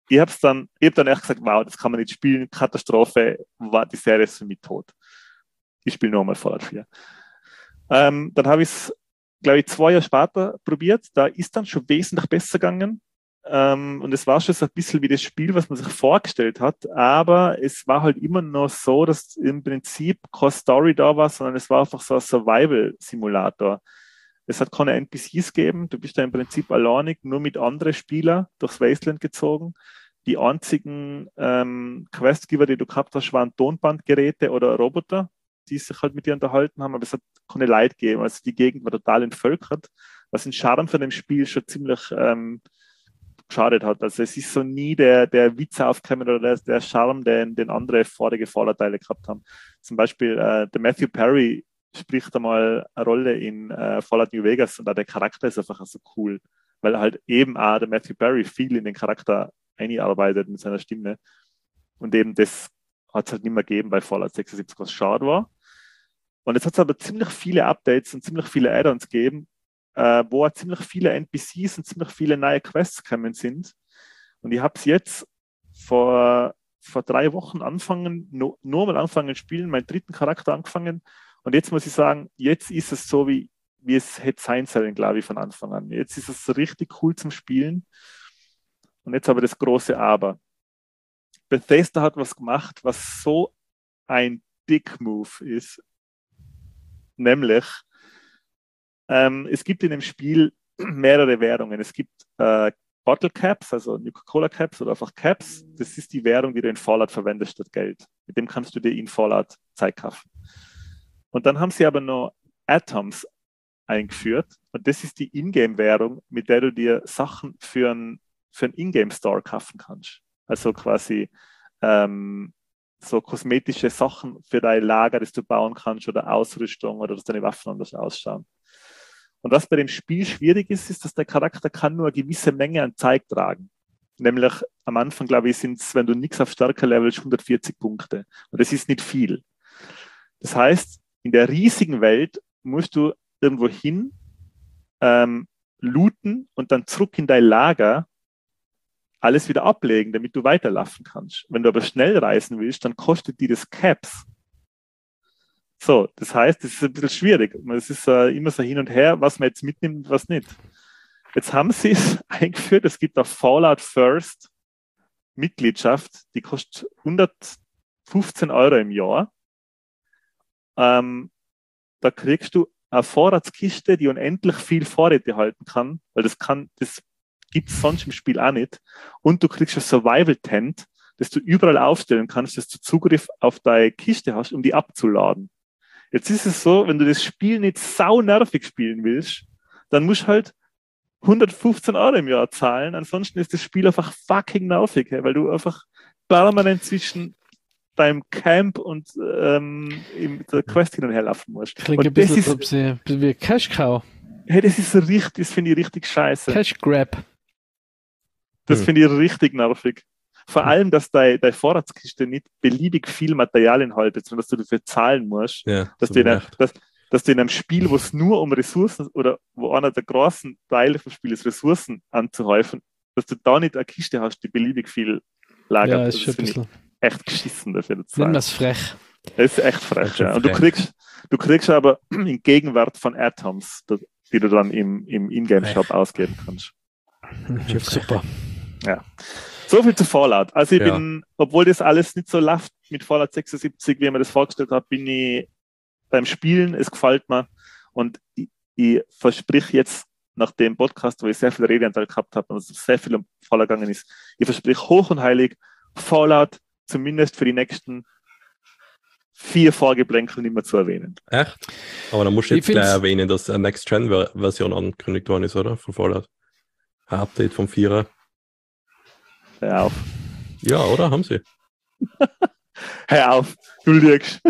ich hab dann echt gesagt, wow, das kann man nicht spielen, Katastrophe, die Serie ist für mich tot. Ich spiele nochmal Fallout 4. Dann habe ich es, glaube ich, 2 Jahre später probiert. Da ist dann schon wesentlich besser gegangen. Und es war schon so ein bisschen wie das Spiel, was man sich vorgestellt hat. Aber es war halt immer noch so, dass im Prinzip keine Story da war, sondern es war einfach so ein Survival-Simulator. Es hat keine NPCs gegeben. Du bist da im Prinzip alleinig, nur mit anderen Spielern durchs Wasteland gezogen. Die einzigen Questgeber, die du gehabt hast, waren Tonbandgeräte oder Roboter, die sich halt mit dir unterhalten haben, aber es hat keine Leute gegeben. Also die Gegend war total entvölkert, was den Charme von dem Spiel schon ziemlich geschadet hat. Also es ist so nie der Witz aufgekommen oder der Charme, den andere vorige Fallout-Teile gehabt haben. Zum Beispiel der Matthew Perry spricht einmal eine Rolle in Fallout New Vegas und auch der Charakter ist einfach so cool, weil halt eben auch der Matthew Perry viel in den Charakter einarbeitet mit seiner Stimme. Und eben das hat es halt nicht mehr gegeben bei Fallout 76, was schade war. Und jetzt hat es aber ziemlich viele Updates und ziemlich viele Add-ons gegeben, wo auch ziemlich viele NPCs und ziemlich viele neue Quests gekommen sind. Und ich habe es jetzt vor 3 Wochen nur mal angefangen zu spielen, meinen 3. Charakter angefangen. Und jetzt muss ich sagen, jetzt ist es so, wie es hätte sein sollen, glaube ich, von Anfang an. Jetzt ist es richtig cool zum Spielen. Und jetzt aber das große Aber. Bethesda hat was gemacht, was so ein Dick-Move ist. Nämlich, es gibt in dem Spiel mehrere Währungen. Es gibt Bottle Caps, also Coca-Cola Caps oder einfach Caps. Das ist die Währung, die du in Fallout verwendest statt Geld. Mit dem kannst du dir in Fallout Zeit kaufen. Und dann haben sie aber noch Atoms eingeführt. Und das ist die Ingame-Währung, mit der du dir Sachen für einen Ingame-Store kaufen kannst. Also quasi so kosmetische Sachen für dein Lager, das du bauen kannst oder Ausrüstung oder dass deine Waffen anders ausschauen. Und was bei dem Spiel schwierig ist, ist, dass der Charakter kann nur eine gewisse Menge an Zeug tragen. Nämlich am Anfang, glaube ich, sind es, wenn du nichts auf Stärke levelst, 140 Punkte. Und das ist nicht viel. Das heißt, in der riesigen Welt musst du irgendwo hin looten und dann zurück in dein Lager alles wieder ablegen, damit du weiterlaufen kannst. Wenn du aber schnell reisen willst, dann kostet die das Caps. So, das heißt, das ist ein bisschen schwierig. Es ist immer so hin und her, was man jetzt mitnimmt und was nicht. Jetzt haben sie es eingeführt, es gibt auf Fallout First Mitgliedschaft, die kostet 115 € im Jahr. Da kriegst du eine Vorratskiste, die unendlich viel Vorräte halten kann, weil das gibt es sonst im Spiel auch nicht. Und du kriegst ein Survival-Tent, das du überall aufstellen kannst, dass du Zugriff auf deine Kiste hast, um die abzuladen. Jetzt ist es so, wenn du das Spiel nicht sau nervig spielen willst, dann musst du halt 115 € im Jahr zahlen, ansonsten ist das Spiel einfach fucking nervig, weil du einfach permanent zwischen deinem Camp und der Quest hin und her laufen musst. Klingt ein bisschen wie Cash Cow. Hey, das finde ich richtig scheiße. Cash Grab. Das finde ich richtig nervig. Vor allem, dass deine Vorratskiste nicht beliebig viel Material enthaltet, sondern dass du dafür zahlen musst. Ja, dass du in einem Spiel, wo es nur um Ressourcen oder wo einer der großen Teile vom Spiel ist, Ressourcen anzuhäufen, dass du da nicht eine Kiste hast, die beliebig viel lagert. Ja, ist schon ein bisschen echt geschissen dafür. Nennen wir es frech. Das ist echt frech, ja. Und du kriegst aber in Gegenwart von Atoms, die du dann im Ingame-Shop ausgeben kannst. Super. Ja. So viel zu Fallout. Also ich bin, obwohl das alles nicht so läuft mit Fallout 76, wie ich mir das vorgestellt habe, bin ich beim Spielen, es gefällt mir und ich versprich jetzt nach dem Podcast, wo ich sehr viel Redeanteil gehabt habe und sehr viel um Fallout gegangen ist, ich versprich hoch und heilig, Fallout zumindest für die nächsten 4 Vorgeplänkel nicht mehr zu erwähnen. Echt? Aber dann musst du jetzt gleich erwähnen, dass eine Next-Gen-Version angekündigt worden ist, oder? Von Fallout. Ein Update vom 4er. Hör auf. Ja, oder? Haben sie. Hör auf, du lügst.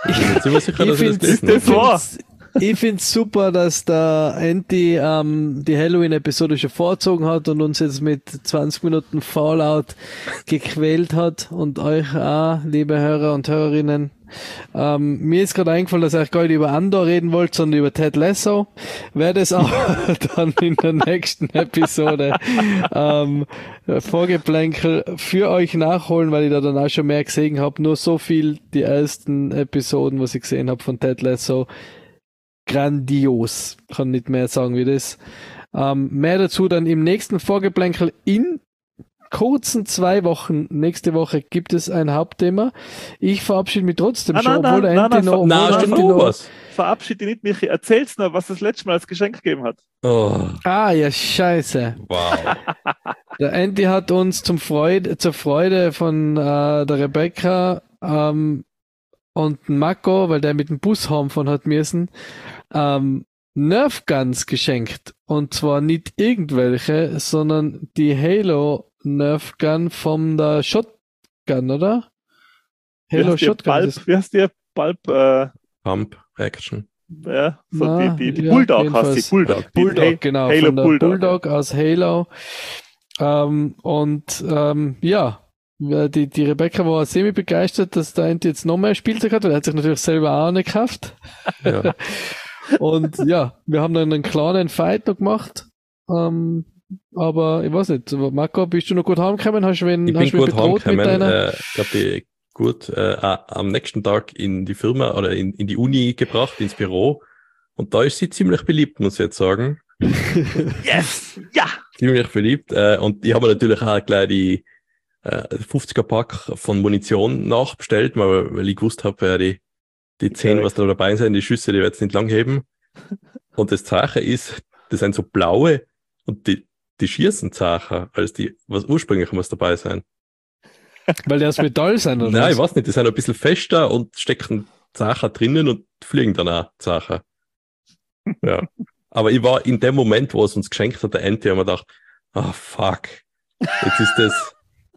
Ich finde es super, dass der Andy die Halloween-Episode schon vorgezogen hat und uns jetzt mit 20 Minuten Fallout gequält hat und euch auch, liebe Hörer und Hörerinnen, Mir ist gerade eingefallen, dass ich gar nicht über Andor reden wollte, sondern über Ted Lasso. Werde es auch dann in der nächsten Episode Vorgeplänkel für euch nachholen, weil ich da dann auch schon mehr gesehen habe. Nur so viel die ersten Episoden, was ich gesehen habe von Ted Lasso. Grandios. Kann nicht mehr sagen wie das. Mehr dazu dann im nächsten Vorgeplänkel in kurzen 2 Wochen. Nächste Woche gibt es ein Hauptthema. Ich verabschiede mich trotzdem schon, obwohl der Andy noch... Verabschiede dich nicht, Michi. Erzähl's noch, was das letzte Mal als Geschenk gegeben hat. Oh. Ah, ja, scheiße. Wow. Der Andy hat uns zur Freude von der Rebecca und Marco, weil der mit dem Bus heimfahren hat müssen, Nerf Guns geschenkt. Und zwar nicht irgendwelche, sondern die Halo Nerf Gun von der Shotgun, oder? Halo Shotgun. Wie heißt der Bulb? Pump Action. Ja, so die Bulldog heißt die. Bulldog, genau. Halo von der Bulldog aus Halo. Die Rebecca war semi begeistert, dass der Andy jetzt noch mehr Spielzeug hat, weil er hat sich natürlich selber auch nicht gekauft. Ja. Und ja, wir haben dann einen kleinen Fight noch gemacht. Aber ich weiß nicht, Marco, bist du noch gut heimgekommen? Ich bin gut heimgekommen. Ich habe die gut am nächsten Tag in die Firma oder in die Uni gebracht, ins Büro. Und da ist sie ziemlich beliebt, muss ich jetzt sagen. Yes! Ja! Ziemlich beliebt. Und ich habe natürlich auch gleich die 50er-Pack von Munition nachbestellt, weil ich gewusst habe, die 10, was da dabei sind, die Schüsse, die wird es nicht lang heben. Und das Zeichen ist, das sind so blaue und die schießen Zeichen, als die, was ursprünglich muss dabei sein. Weil die aus Metall sind, oder? Nein, ich weiß nicht, die sind ein bisschen fester und stecken Zeichen drinnen und fliegen dann auch Zeichen. Ja. Aber ich war in dem Moment, wo es uns geschenkt hat, der Andy, haben wir gedacht, fuck, jetzt ist das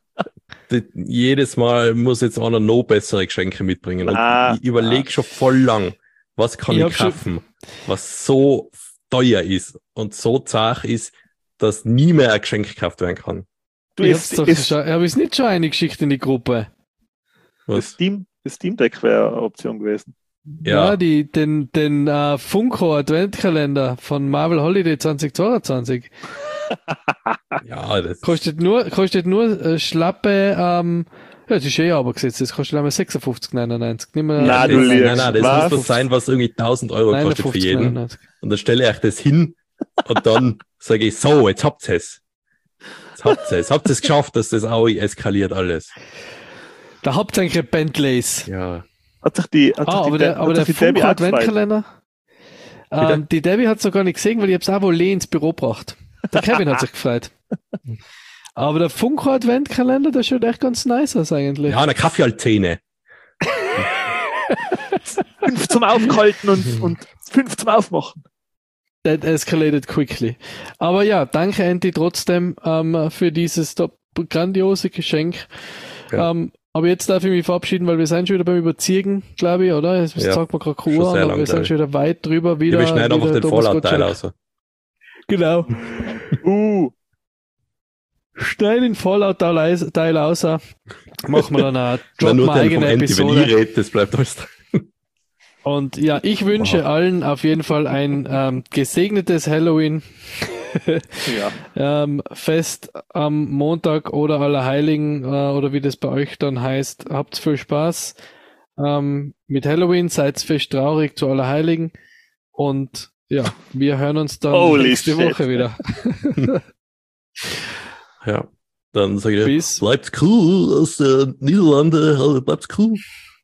jedes Mal muss jetzt einer noch bessere Geschenke mitbringen. Und ich überlege schon voll lang, was kann ich kaufen, was so teuer ist und so zart ist, dass nie mehr ein Geschenk gekauft werden kann. Habe ich es nicht schon eingeschickt in die Gruppe? Was? Das Steam Deck wäre eine Option gewesen. Ja, den Funko Adventkalender von Marvel Holiday 2022. Ja, das kostet nur schlappe, das ist aber gesetzt, das kostet einmal 56,99. Nein, das muss das sein, was irgendwie 1.000 Euro kostet für jeden. 99. Und dann stelle ich das hin und dann sage ich, so, jetzt habt ihr es. Jetzt habt ihr es geschafft, dass das auch eskaliert alles. Da habt ihr eigentlich Bentleys. Ja. Aber der Funko Adventkalender, die Debbie hat es noch gar nicht gesehen, weil ich habe es auch wohl ins Büro gebracht. Der Kevin hat sich gefreut. Aber der Funko Adventkalender, der schaut echt ganz nice aus eigentlich. Ja, eine Kaffeealzene. 5 zum Aufkalten und 5 zum Aufmachen. That escalated quickly. Aber ja, danke Andy trotzdem für dieses grandiose Geschenk. Ja. Aber jetzt darf ich mich verabschieden, weil wir sind schon wieder beim Überziehen, glaube ich, oder? Jetzt sagt man gerade Kur an, aber wir sind schon wieder weit drüber. Wir schneiden einfach den Fallout-Teil aus. Genau. Schneiden den Fallout-Teil aus. Machen wir dann eine eigene Episode. Wenn ich rede, das bleibt alles drin. Und ja, ich wünsche allen auf jeden Fall ein gesegnetes Halloween. Fest am Montag oder Allerheiligen oder wie das bei euch dann heißt. Habt viel Spaß mit Halloween, seid fest traurig zu Allerheiligen und ja, wir hören uns dann nächste Woche wieder. Ja, dann sage ich, bleibt cool aus der Niederlande, bleibt cool.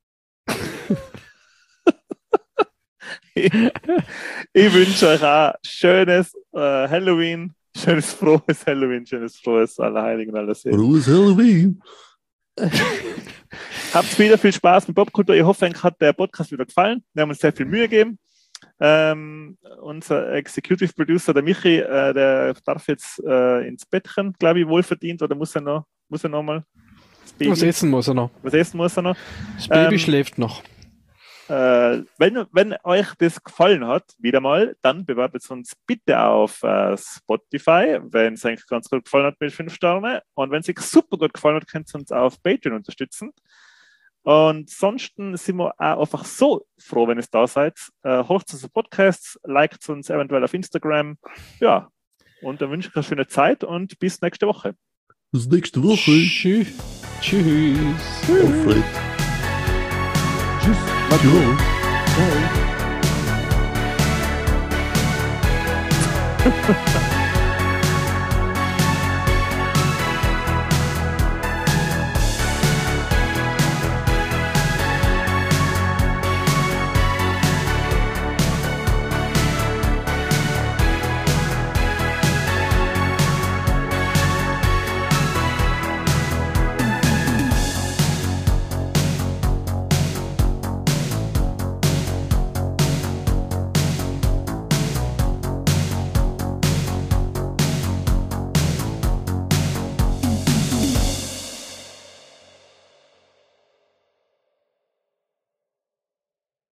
Ich wünsche euch auch schönes Halloween, frohes Halloween, frohes Allerheiligen, alles Segen. Frohes Halloween. Habt wieder viel Spaß mit Popkultur. Ich hoffe, euch hat der Podcast wieder gefallen. Wir haben uns sehr viel Mühe gegeben. Unser Executive Producer, der Michi, der darf jetzt ins Bettchen, glaube ich, wohlverdient, oder muss er noch mal? Was essen muss er noch. Das Baby schläft noch. Wenn euch das gefallen hat, wieder mal, dann bewertet uns bitte auf Spotify, wenn es euch ganz gut gefallen hat mit 5 Sterne. Und wenn es euch super gut gefallen hat, könnt ihr uns auf Patreon unterstützen. Und sonst sind wir auch einfach so froh, wenn ihr da seid. Hört unsere Podcasts, liked uns eventuell auf Instagram. Ja, und dann wünsche ich euch eine schöne Zeit und bis nächste Woche. Bis nächste Woche. Tschüss. Tschüss. Alfred. Tschüss. Ciao. Ciao.